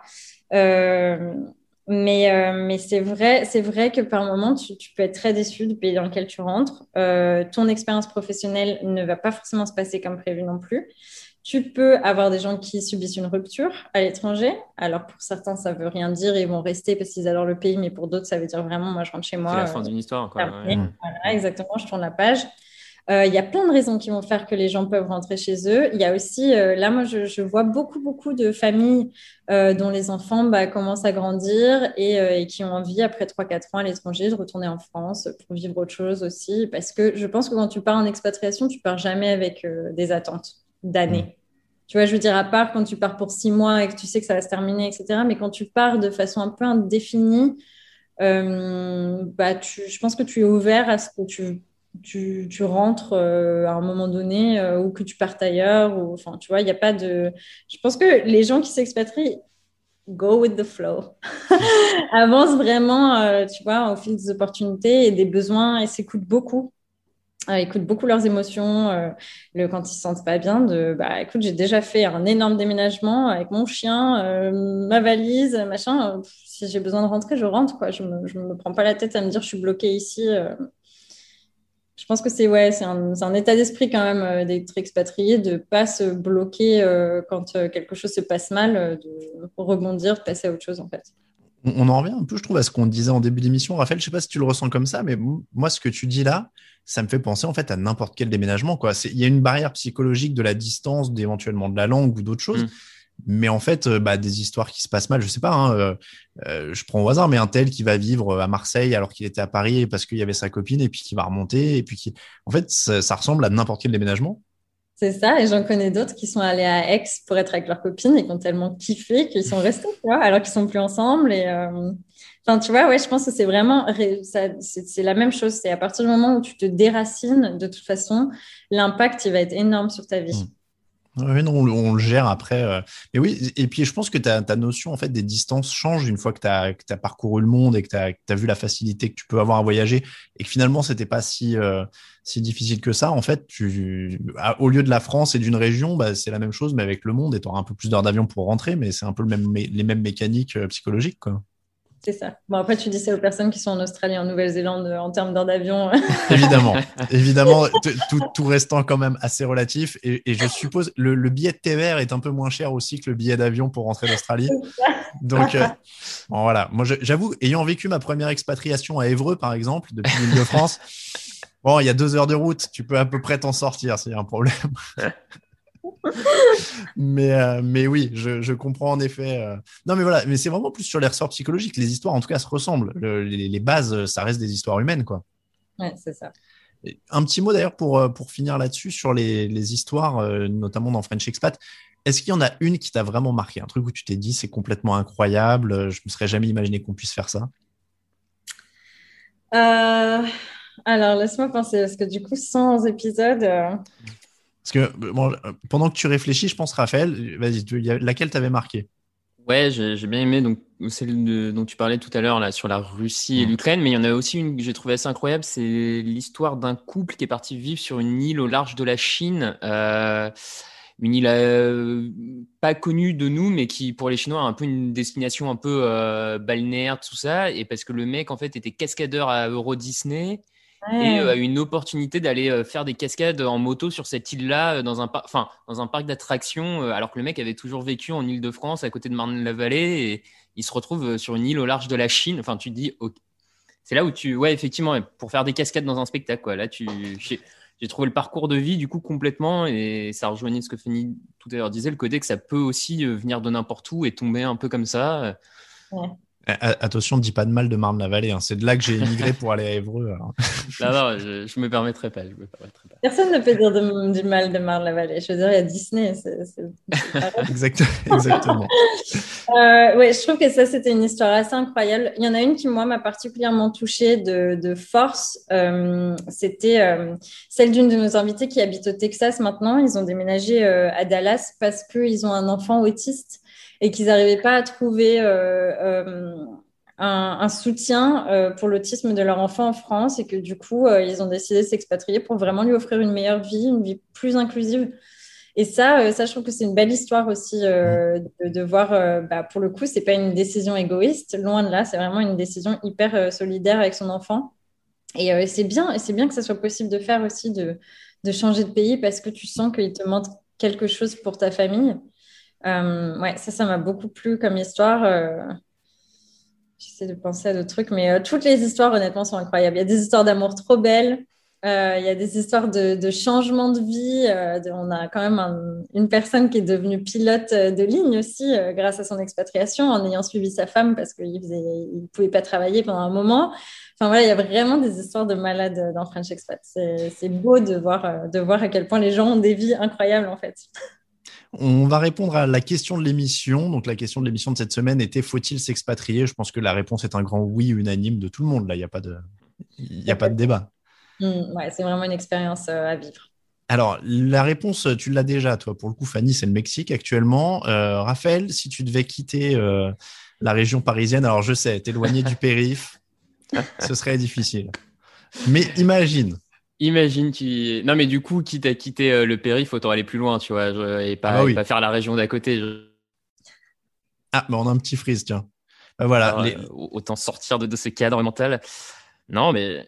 S5: Mais c'est vrai que par moment, tu peux être très déçu du pays dans lequel tu rentres. Ton expérience professionnelle ne va pas forcément se passer comme prévu non plus. Tu peux avoir des gens qui subissent une rupture à l'étranger. Alors, pour certains, ça ne veut rien dire. Ils vont rester parce qu'ils adorent le pays. Mais pour d'autres, ça veut dire vraiment, moi, je rentre chez moi.
S4: C'est la fin d'une histoire, quoi.
S5: Ouais. Voilà, exactement, je tourne la page. Il y a plein de raisons qui vont faire que les gens peuvent rentrer chez eux. Il y a aussi, là, moi, je vois beaucoup de familles dont les enfants commencent à grandir et qui ont envie, après 3-4 ans à l'étranger, de retourner en France pour vivre autre chose aussi. Parce que je pense que quand tu pars en expatriation, tu pars jamais avec des attentes d'années. Tu vois, je veux dire, à part quand tu pars pour 6 mois et que tu sais que ça va se terminer, etc. Mais quand tu pars de façon un peu indéfinie, je pense que tu es ouvert à ce que tu rentres à un moment donné ou que tu partes ailleurs. Enfin, tu vois, il n'y a pas de... Je pense que les gens qui s'expatrient, go with the flow. Avancent vraiment, tu vois, au fil des opportunités et des besoins et s'écoutent beaucoup. Écoutent beaucoup leurs émotions quand ils se sentent pas bien écoute, j'ai déjà fait un énorme déménagement avec mon chien, ma valise, machin, si j'ai besoin de rentrer, je rentre, quoi. Je me prends pas la tête à me dire je suis bloquée ici. Je pense que c'est un état d'esprit quand même d'être expatrié, de pas se bloquer quand quelque chose se passe mal, de rebondir, de passer à autre chose en fait.
S3: On en revient un peu, je trouve, à ce qu'on disait en début d'émission. Raphaël, je sais pas si tu le ressens comme ça, mais moi, ce que tu dis là, ça me fait penser en fait à n'importe quel déménagement, quoi. Il y a une barrière psychologique de la distance, éventuellement de la langue ou d'autres choses. Mais en fait, des histoires qui se passent mal, je sais pas, hein, je prends au hasard, mais un tel qui va vivre à Marseille alors qu'il était à Paris parce qu'il y avait sa copine et puis qui va remonter et puis en fait, ça ressemble à n'importe quel déménagement.
S5: C'est ça, et j'en connais d'autres qui sont allés à Aix pour être avec leur copine et qui ont tellement kiffé qu'ils sont restés, tu vois, alors qu'ils sont plus ensemble. Enfin, tu vois, ouais, je pense que c'est vraiment, c'est la même chose. C'est à partir du moment où tu te déracines, de toute façon, l'impact, il va être énorme sur ta vie.
S3: Oui, non, on le gère après. Mais oui, et puis je pense que ta notion en fait des distances change une fois que tu as parcouru le monde et que tu as vu la facilité que tu peux avoir à voyager et que finalement c'était pas si difficile que ça. En fait, au lieu de la France et d'une région, c'est la même chose mais avec le monde et tu auras un peu plus d'heures d'avion pour rentrer, mais c'est un peu les mêmes mécaniques psychologiques, quoi.
S5: C'est ça. Bon, après, tu dis ça aux personnes qui sont en Australie et en Nouvelle-Zélande en termes d'heures d'avion.
S3: Évidemment, tout restant quand même assez relatif. Et je suppose le billet de TER est un peu moins cher aussi que le billet d'avion pour rentrer d'Australie. Donc, bon, voilà. Moi, j'avoue, ayant vécu ma première expatriation à Évreux, par exemple, depuis l'Île-de-France, bon, il y a 2 heures de route, tu peux à peu près t'en sortir s'il y a un problème. Mais oui, je comprends en effet. Non, mais voilà, mais c'est vraiment plus sur les ressorts psychologiques. Les histoires, en tout cas, se ressemblent. Les bases, ça reste des histoires humaines, quoi.
S5: Ouais, c'est ça.
S3: Un petit mot d'ailleurs pour finir là-dessus sur les histoires, notamment dans French Expat. Est-ce qu'il y en a une qui t'a vraiment marqué? Un truc où tu t'es dit, c'est complètement incroyable, je me serais jamais imaginé qu'on puisse faire ça?
S5: Alors, laisse-moi penser, parce que du coup, 100 épisodes.
S3: Parce que bon, pendant que tu réfléchis, je pense, Raphaël, vas-y, laquelle t'avait marqué?
S4: Ouais, j'ai bien aimé donc celle dont tu parlais tout à l'heure là sur la Russie et l'Ukraine, mais il y en a aussi une que j'ai trouvée assez incroyable, c'est l'histoire d'un couple qui est parti vivre sur une île au large de la Chine, une île pas connue de nous, mais qui pour les Chinois est un peu une destination un peu balnéaire tout ça, et parce que le mec en fait était cascadeur à Euro Disney. Et a eu une opportunité d'aller faire des cascades en moto sur cette île-là dans un parc d'attractions, alors que le mec avait toujours vécu en Île-de-France à côté de Marne-la-Vallée et il se retrouve sur une île au large de la Chine. Enfin, tu te dis, ok. C'est là où ouais, effectivement, pour faire des cascades dans un spectacle, quoi. Là, j'ai trouvé le parcours de vie du coup complètement et ça rejoignait ce que Fanny tout à l'heure disait, le côté que ça peut aussi venir de n'importe où et tomber un peu comme ça.
S5: Ouais.
S3: Attention, ne dis pas de mal de Marne-la-Vallée, hein. C'est de là que j'ai émigré pour aller à Évreux. Alors.
S4: Non, je me permettrai pas.
S5: Personne ne peut dire du mal de Marne-la-Vallée. Je veux dire, il y a Disney.
S3: Exactement.
S5: Ouais, je trouve que ça, c'était une histoire assez incroyable. Il y en a une qui, moi, m'a particulièrement touchée de force. C'était celle d'une de nos invitées qui habite au Texas maintenant. Ils ont déménagé à Dallas parce qu'ils ont un enfant autiste et qu'ils n'arrivaient pas à trouver un soutien pour l'autisme de leur enfant en France et que du coup, ils ont décidé de s'expatrier pour vraiment lui offrir une meilleure vie, une vie plus inclusive. Et ça, je trouve que c'est une belle histoire aussi de voir, pour le coup, c'est pas une décision égoïste, loin de là, c'est vraiment une décision hyper solidaire avec son enfant. Et c'est bien que ça soit possible de faire aussi, de changer de pays parce que tu sens qu'il te manque quelque chose pour ta famille. Ouais, ça m'a beaucoup plu comme histoire. J'essaie de penser à d'autres trucs, mais toutes les histoires, honnêtement, sont incroyables. Il y a des histoires d'amour trop belles. Il y a des histoires de changement de vie. On a quand même une personne qui est devenue pilote de ligne aussi grâce à son expatriation en ayant suivi sa femme parce qu'il ne pouvait pas travailler pendant un moment. Enfin voilà, il y a vraiment des histoires de malades dans French Expat. C'est beau de voir à quel point les gens ont des vies incroyables en fait.
S3: On va répondre à la question de l'émission. Donc, la question de l'émission de cette semaine était: faut-il s'expatrier? Je pense que la réponse est un grand oui unanime de tout le monde. Là, il n'y a pas de débat.
S5: Ouais, c'est vraiment une expérience à vivre.
S3: Alors, la réponse, tu l'as déjà, toi. Pour le coup, Fanny, c'est le Mexique actuellement. Raphaël, si tu devais quitter la région parisienne, alors je sais, t'éloigner du périph', ce serait difficile. Mais imagine.
S4: Non, mais du coup, quitte à quitter le périph', autant aller plus loin, tu vois, et pas faire la région d'à côté.
S3: Ah, mais on a un petit freeze, tiens. Voilà.
S4: Alors, autant sortir de ce cadre mental. Non, mais.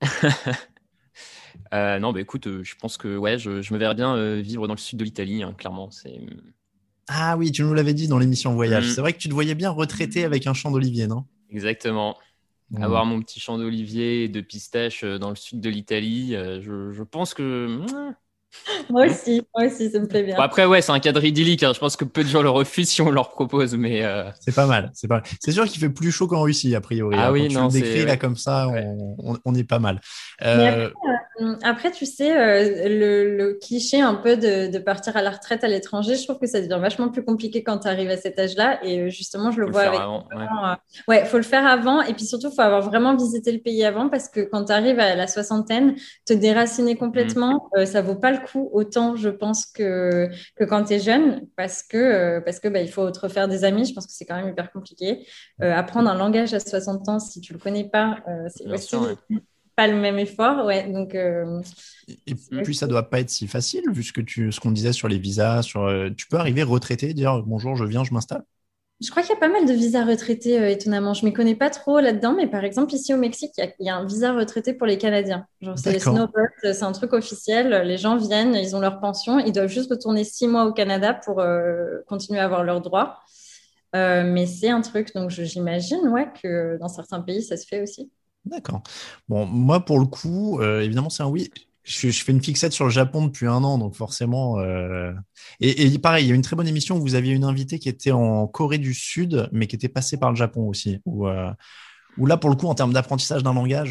S4: Non, bah écoute, je pense que ouais, je me verrais bien vivre dans le sud de l'Italie, hein, clairement.
S3: Ah oui, tu nous l'avais dit dans l'émission Voyage. C'est vrai que tu te voyais bien retraité avec un champ d'olivier, non?
S4: Exactement. Avoir mon petit champ d'olivier et de pistaches dans le sud de l'Italie, je pense que
S5: Moi aussi, ça me plaît bien.
S4: Bon, après, ouais, c'est un cadre idyllique. Hein. Je pense que peu de gens le refusent si on leur propose, mais
S3: C'est pas mal. C'est sûr qu'il fait plus chaud qu'en Russie, a priori.
S4: ah
S3: Hein.
S4: oui,
S3: Quand tu
S4: non,
S3: le décris là
S4: ouais.
S3: comme ça,
S4: Ouais.
S3: on est pas mal.
S5: Mais après, tu sais, le cliché un peu de partir à la retraite à l'étranger, je trouve que ça devient vachement plus compliqué quand tu arrives à cet âge-là. Et justement, je le
S4: Faut le
S5: vois
S4: faire
S5: avec
S4: avant. Ouais.
S5: ouais, faut le faire avant. Et puis surtout, faut avoir vraiment visité le pays avant parce que quand tu arrives à la soixantaine, te déraciner complètement, ça vaut pas le coup autant, je pense, que quand tu es jeune parce que il faut te refaire des amis. Je pense que c'est quand même hyper compliqué. Apprendre un langage à 60 ans, si tu le connais pas, c'est
S4: Bien
S5: aussi
S4: sûr, ouais.
S5: pas le même effort. Ouais, donc,
S3: Et puis ça doit pas être si facile vu ce qu'on disait sur les visas. Tu peux arriver retraité, dire bonjour, je viens, je m'installe.
S5: je crois qu'il y a pas mal de visas retraités, étonnamment. Je ne m'y connais pas trop là-dedans, mais par exemple, ici au Mexique, il y a un visa retraité pour les Canadiens. Genre, c'est les
S3: D'accord.
S5: snowbirds, c'est un truc officiel. Les gens viennent, ils ont leur pension, ils doivent juste retourner 6 mois au Canada pour continuer à avoir leurs droits. Mais c'est un truc, donc j'imagine ouais, que dans certains pays, ça se fait aussi.
S3: D'accord. Bon, moi, pour le coup, évidemment, c'est un oui. Je fais une fixette sur le Japon depuis 1 an, donc forcément. Et pareil, il y a une très bonne émission où vous aviez une invitée qui était en Corée du Sud, mais qui était passée par le Japon aussi. Où là, pour le coup, en termes d'apprentissage d'un langage,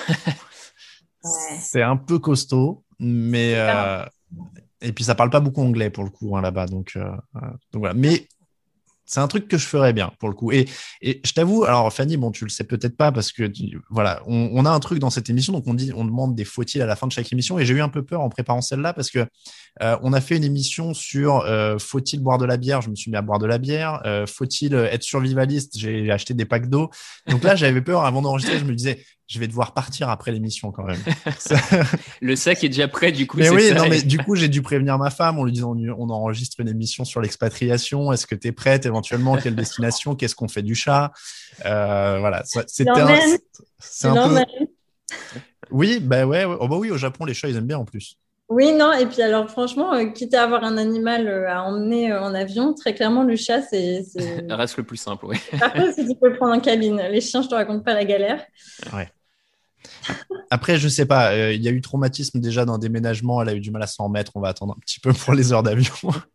S5: Ouais.
S3: c'est un peu costaud, mais et puis ça parle pas beaucoup anglais pour le coup hein, là-bas, donc voilà. Mais c'est un truc que je ferais bien pour le coup. Et je t'avoue, alors Fanny, bon, tu le sais peut-être pas parce que voilà, on a un truc dans cette émission, donc on demande des faut-il à la fin de chaque émission. Et j'ai eu un peu peur en préparant celle-là parce que on a fait une émission sur faut-il boire de la bière. Je me suis mis à boire de la bière. Faut-il être survivaliste. J'ai acheté des packs d'eau. Donc là, j'avais peur avant d'enregistrer. Je me disais, je vais devoir partir après l'émission quand même.
S4: Le sac est déjà prêt, du coup.
S3: Mais
S4: c'est
S3: oui,
S4: ça.
S3: non, mais du coup, j'ai dû prévenir ma femme en lui disant on enregistre une émission sur l'expatriation. Est-ce que tu es prête éventuellement? Quelle destination? Qu'est-ce qu'on fait du chat? Voilà,
S5: Il emmène,
S3: c'est
S5: il
S3: un peu.
S5: emmène.
S3: Oui, bah ouais, ouais. Oh bah oui, au Japon, les chats, ils aiment bien en plus.
S5: Oui, non, et puis alors franchement, quitte à avoir un animal à emmener en avion, très clairement, le chat,
S4: Reste le plus simple, oui.
S5: Par contre, si tu peux le prendre en cabine. Les chiens, je te raconte pas la galère.
S3: Ouais. Après, je sais pas, il y a eu traumatisme déjà d'un déménagement, elle a eu du mal à s'en remettre. On va attendre un petit peu pour les heures d'avion.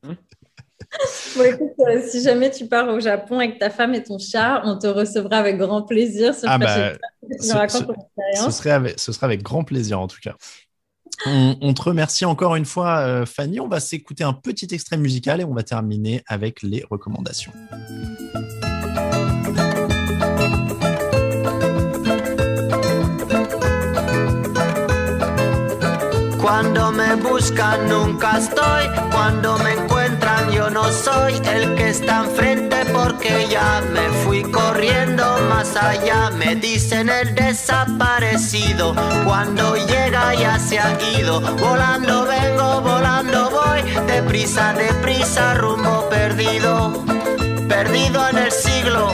S5: Bon, écoute, si jamais tu pars au Japon avec ta femme et ton chat, on te recevra avec grand plaisir sur
S3: Ah
S5: Fâché
S3: bah,
S5: que tu
S3: ce,
S5: nous
S3: ce,
S5: racontes ton expérience.
S3: ce sera avec grand plaisir en tout cas. On te remercie encore une fois, Fanny. On va s'écouter un petit extrait musical et on va terminer avec les recommandations.
S9: Cuando me buscan nunca estoy, cuando me encuentran yo no soy el que está enfrente porque ya me fui corriendo más allá. Me dicen el desaparecido, cuando llega ya se ha ido. Volando vengo, volando voy, deprisa, deprisa, rumbo perdido, perdido en el siglo.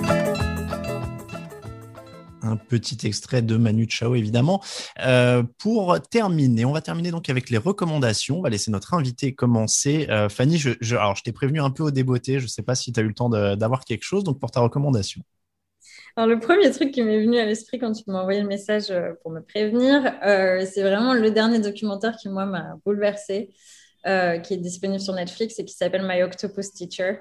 S3: Un petit extrait de Manu Chao, évidemment. Pour terminer, on va terminer donc avec les recommandations. On va laisser notre invité commencer. Fanny, alors, je t'ai prévenu un peu au débeauté. Je ne sais pas si tu as eu le temps d'avoir quelque chose. Donc, pour ta recommandation.
S5: Alors, le premier truc qui m'est venu à l'esprit quand tu m'as envoyé le message pour me prévenir, c'est vraiment le dernier documentaire qui, moi, m'a bouleversée, qui est disponible sur Netflix et qui s'appelle My Octopus Teacher.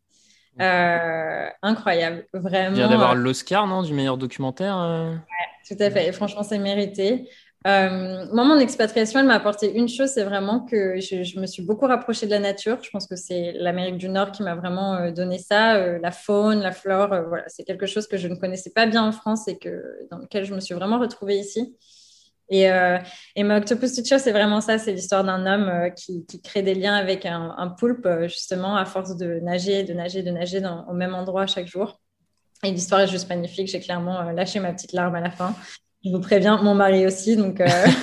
S5: Incroyable, vraiment.
S4: Il vient d'avoir l'Oscar, non, du meilleur documentaire.
S5: Tout à fait, et franchement, c'est mérité. Moi, mon expatriation, elle m'a apporté une chose, c'est vraiment que je me suis beaucoup rapprochée de la nature. Je pense que c'est l'Amérique du Nord qui m'a vraiment donné ça, la faune, la flore. Voilà, c'est quelque chose que je ne connaissais pas bien en France et dans lequel je me suis vraiment retrouvée ici. Et My Octopus Teacher, c'est vraiment ça, c'est l'histoire d'un homme qui crée des liens avec un poulpe, justement, à force de nager au même endroit chaque jour. Et l'histoire est juste magnifique, j'ai clairement lâché ma petite larme à la fin. Je vous préviens, mon mari aussi, donc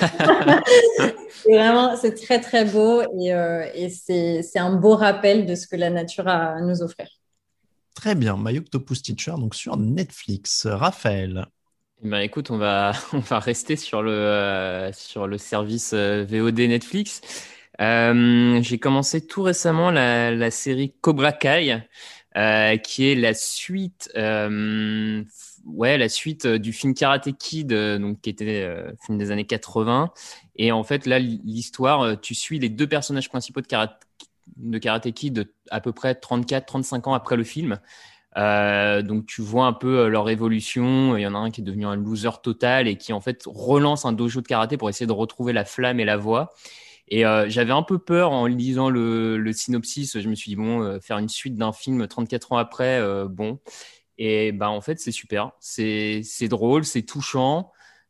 S5: c'est très très beau et c'est un beau rappel de ce que la nature a à nous offrir.
S3: Très bien, My Octopus Teacher, donc sur Netflix. Raphaël.
S4: Ben, écoute, on va rester sur le service VOD Netflix. J'ai commencé tout récemment la série Cobra Kai. qui est la suite, la suite du film Karate Kid, donc qui était film des années 80. Et en fait, là, l'histoire, tu suis les deux personnages principaux de Karate Kid à peu près 34-35 ans après le film. Donc tu vois un peu leur évolution. Il y en a un qui est devenu un loser total et qui en fait relance un dojo de karaté pour essayer de retrouver la flamme et la voix. Et j'avais un peu peur en lisant le synopsis. Je me suis dit faire une suite d'un film 34 ans après, bon. Et en fait c'est super, c'est drôle, c'est touchant.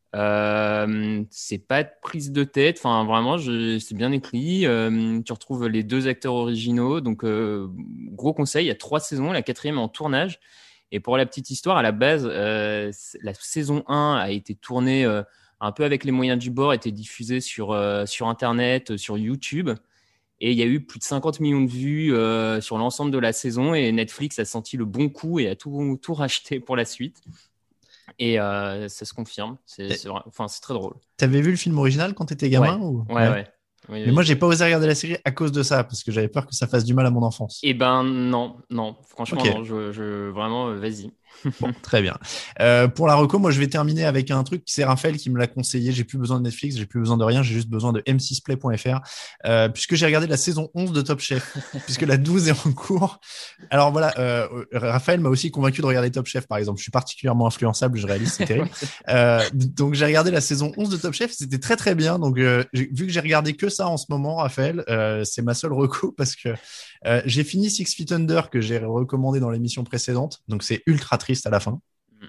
S4: C'est pas de prise de tête, enfin vraiment c'est bien écrit. Tu retrouves les deux acteurs originaux, donc gros conseil. Il y a 3 saisons, la 4e est en tournage. Et pour la petite histoire, à la base, la saison 1 a été tournée un peu avec les moyens du bord, a été diffusée sur internet, sur YouTube, et il y a eu plus de 50 millions de vues sur l'ensemble de la saison, et Netflix a senti le bon coup et a tout racheté pour la suite. Et ça se confirme, c'est très drôle.
S3: T'avais vu le film original quand t'étais gamin
S4: Ouais.
S3: Oui, mais moi, j'ai pas osé regarder la série à cause de ça, parce que j'avais peur que ça fasse du mal à mon enfance.
S4: Non, franchement,
S3: okay.
S4: Non, vraiment, vas-y.
S3: Bon, très bien. Pour la reco, moi, je vais terminer avec un truc, c'est Raphaël qui me l'a conseillé. J'ai plus besoin de Netflix, j'ai plus besoin de rien, j'ai juste besoin de m6play.fr, puisque j'ai regardé la saison 11 de Top Chef, puisque la 12 est en cours. Alors voilà, Raphaël m'a aussi convaincu de regarder Top Chef, par exemple. Je suis particulièrement influençable, je réalise, c'est terrible. Donc, j'ai regardé la saison 11 de Top Chef, c'était très, très bien. Donc, vu que j'ai regardé que ça en ce moment, Raphaël, c'est ma seule reco, parce que j'ai fini Six Feet Under, que j'ai recommandé dans l'émission précédente. Donc, c'est ultra triste à la fin.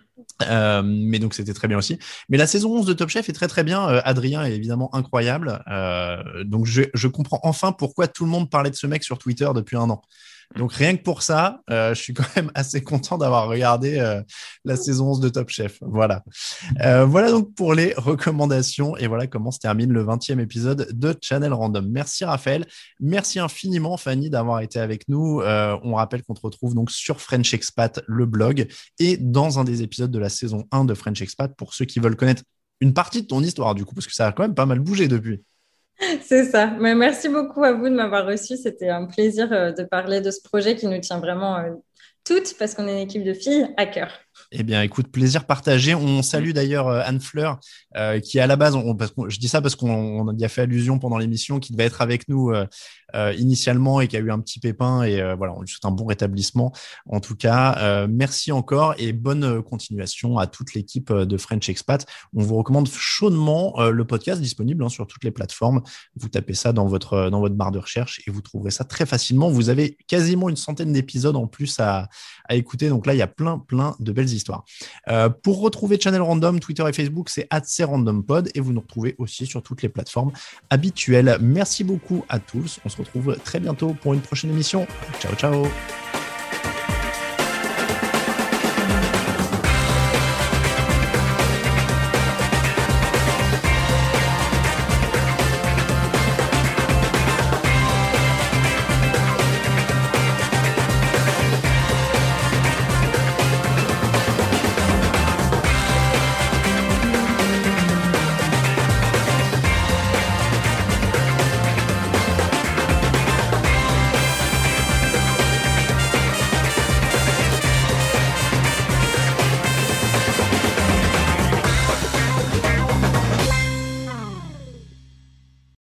S3: Mais donc c'était très bien aussi. Mais la saison 11 de Top Chef est très très bien. Adrien est évidemment incroyable. Donc je comprends enfin pourquoi tout le monde parlait de ce mec sur Twitter depuis 1 an. Donc rien que pour ça, je suis quand même assez content d'avoir regardé la saison 11 de Top Chef. Voilà. Voilà donc pour les recommandations. Et voilà comment se termine le 20e épisode de Channel Random. Merci Raphaël. Merci infiniment Fanny d'avoir été avec nous. On rappelle qu'on te retrouve donc sur French Expat, le blog, et dans un des épisodes de la saison 1 de French Expat pour ceux qui veulent connaître une partie de ton histoire du coup, parce que ça a quand même pas mal bougé depuis.
S5: C'est ça. Mais merci beaucoup à vous de m'avoir reçu. C'était un plaisir de parler de ce projet qui nous tient vraiment toutes, parce qu'on est une équipe de filles, à cœur.
S3: Eh bien, écoute, plaisir partagé. On salue d'ailleurs Anne Fleur, qui à la base, je dis ça parce qu'on y a fait allusion pendant l'émission, qui devait être avec nous initialement et qui a eu un petit pépin. Et voilà, on lui souhaite un bon rétablissement. En tout cas, merci encore et bonne continuation à toute l'équipe de French Expat. On vous recommande chaudement le podcast disponible sur toutes les plateformes. Vous tapez ça dans votre barre de recherche et vous trouverez ça très facilement. Vous avez quasiment une centaine d'épisodes en plus à écouter. Donc là, il y a plein de belles histoires. Pour retrouver Channel Random, Twitter et Facebook, c'est @crandompod et vous nous retrouvez aussi sur toutes les plateformes habituelles. Merci beaucoup à tous. On se retrouve très bientôt pour une prochaine émission. Ciao, ciao.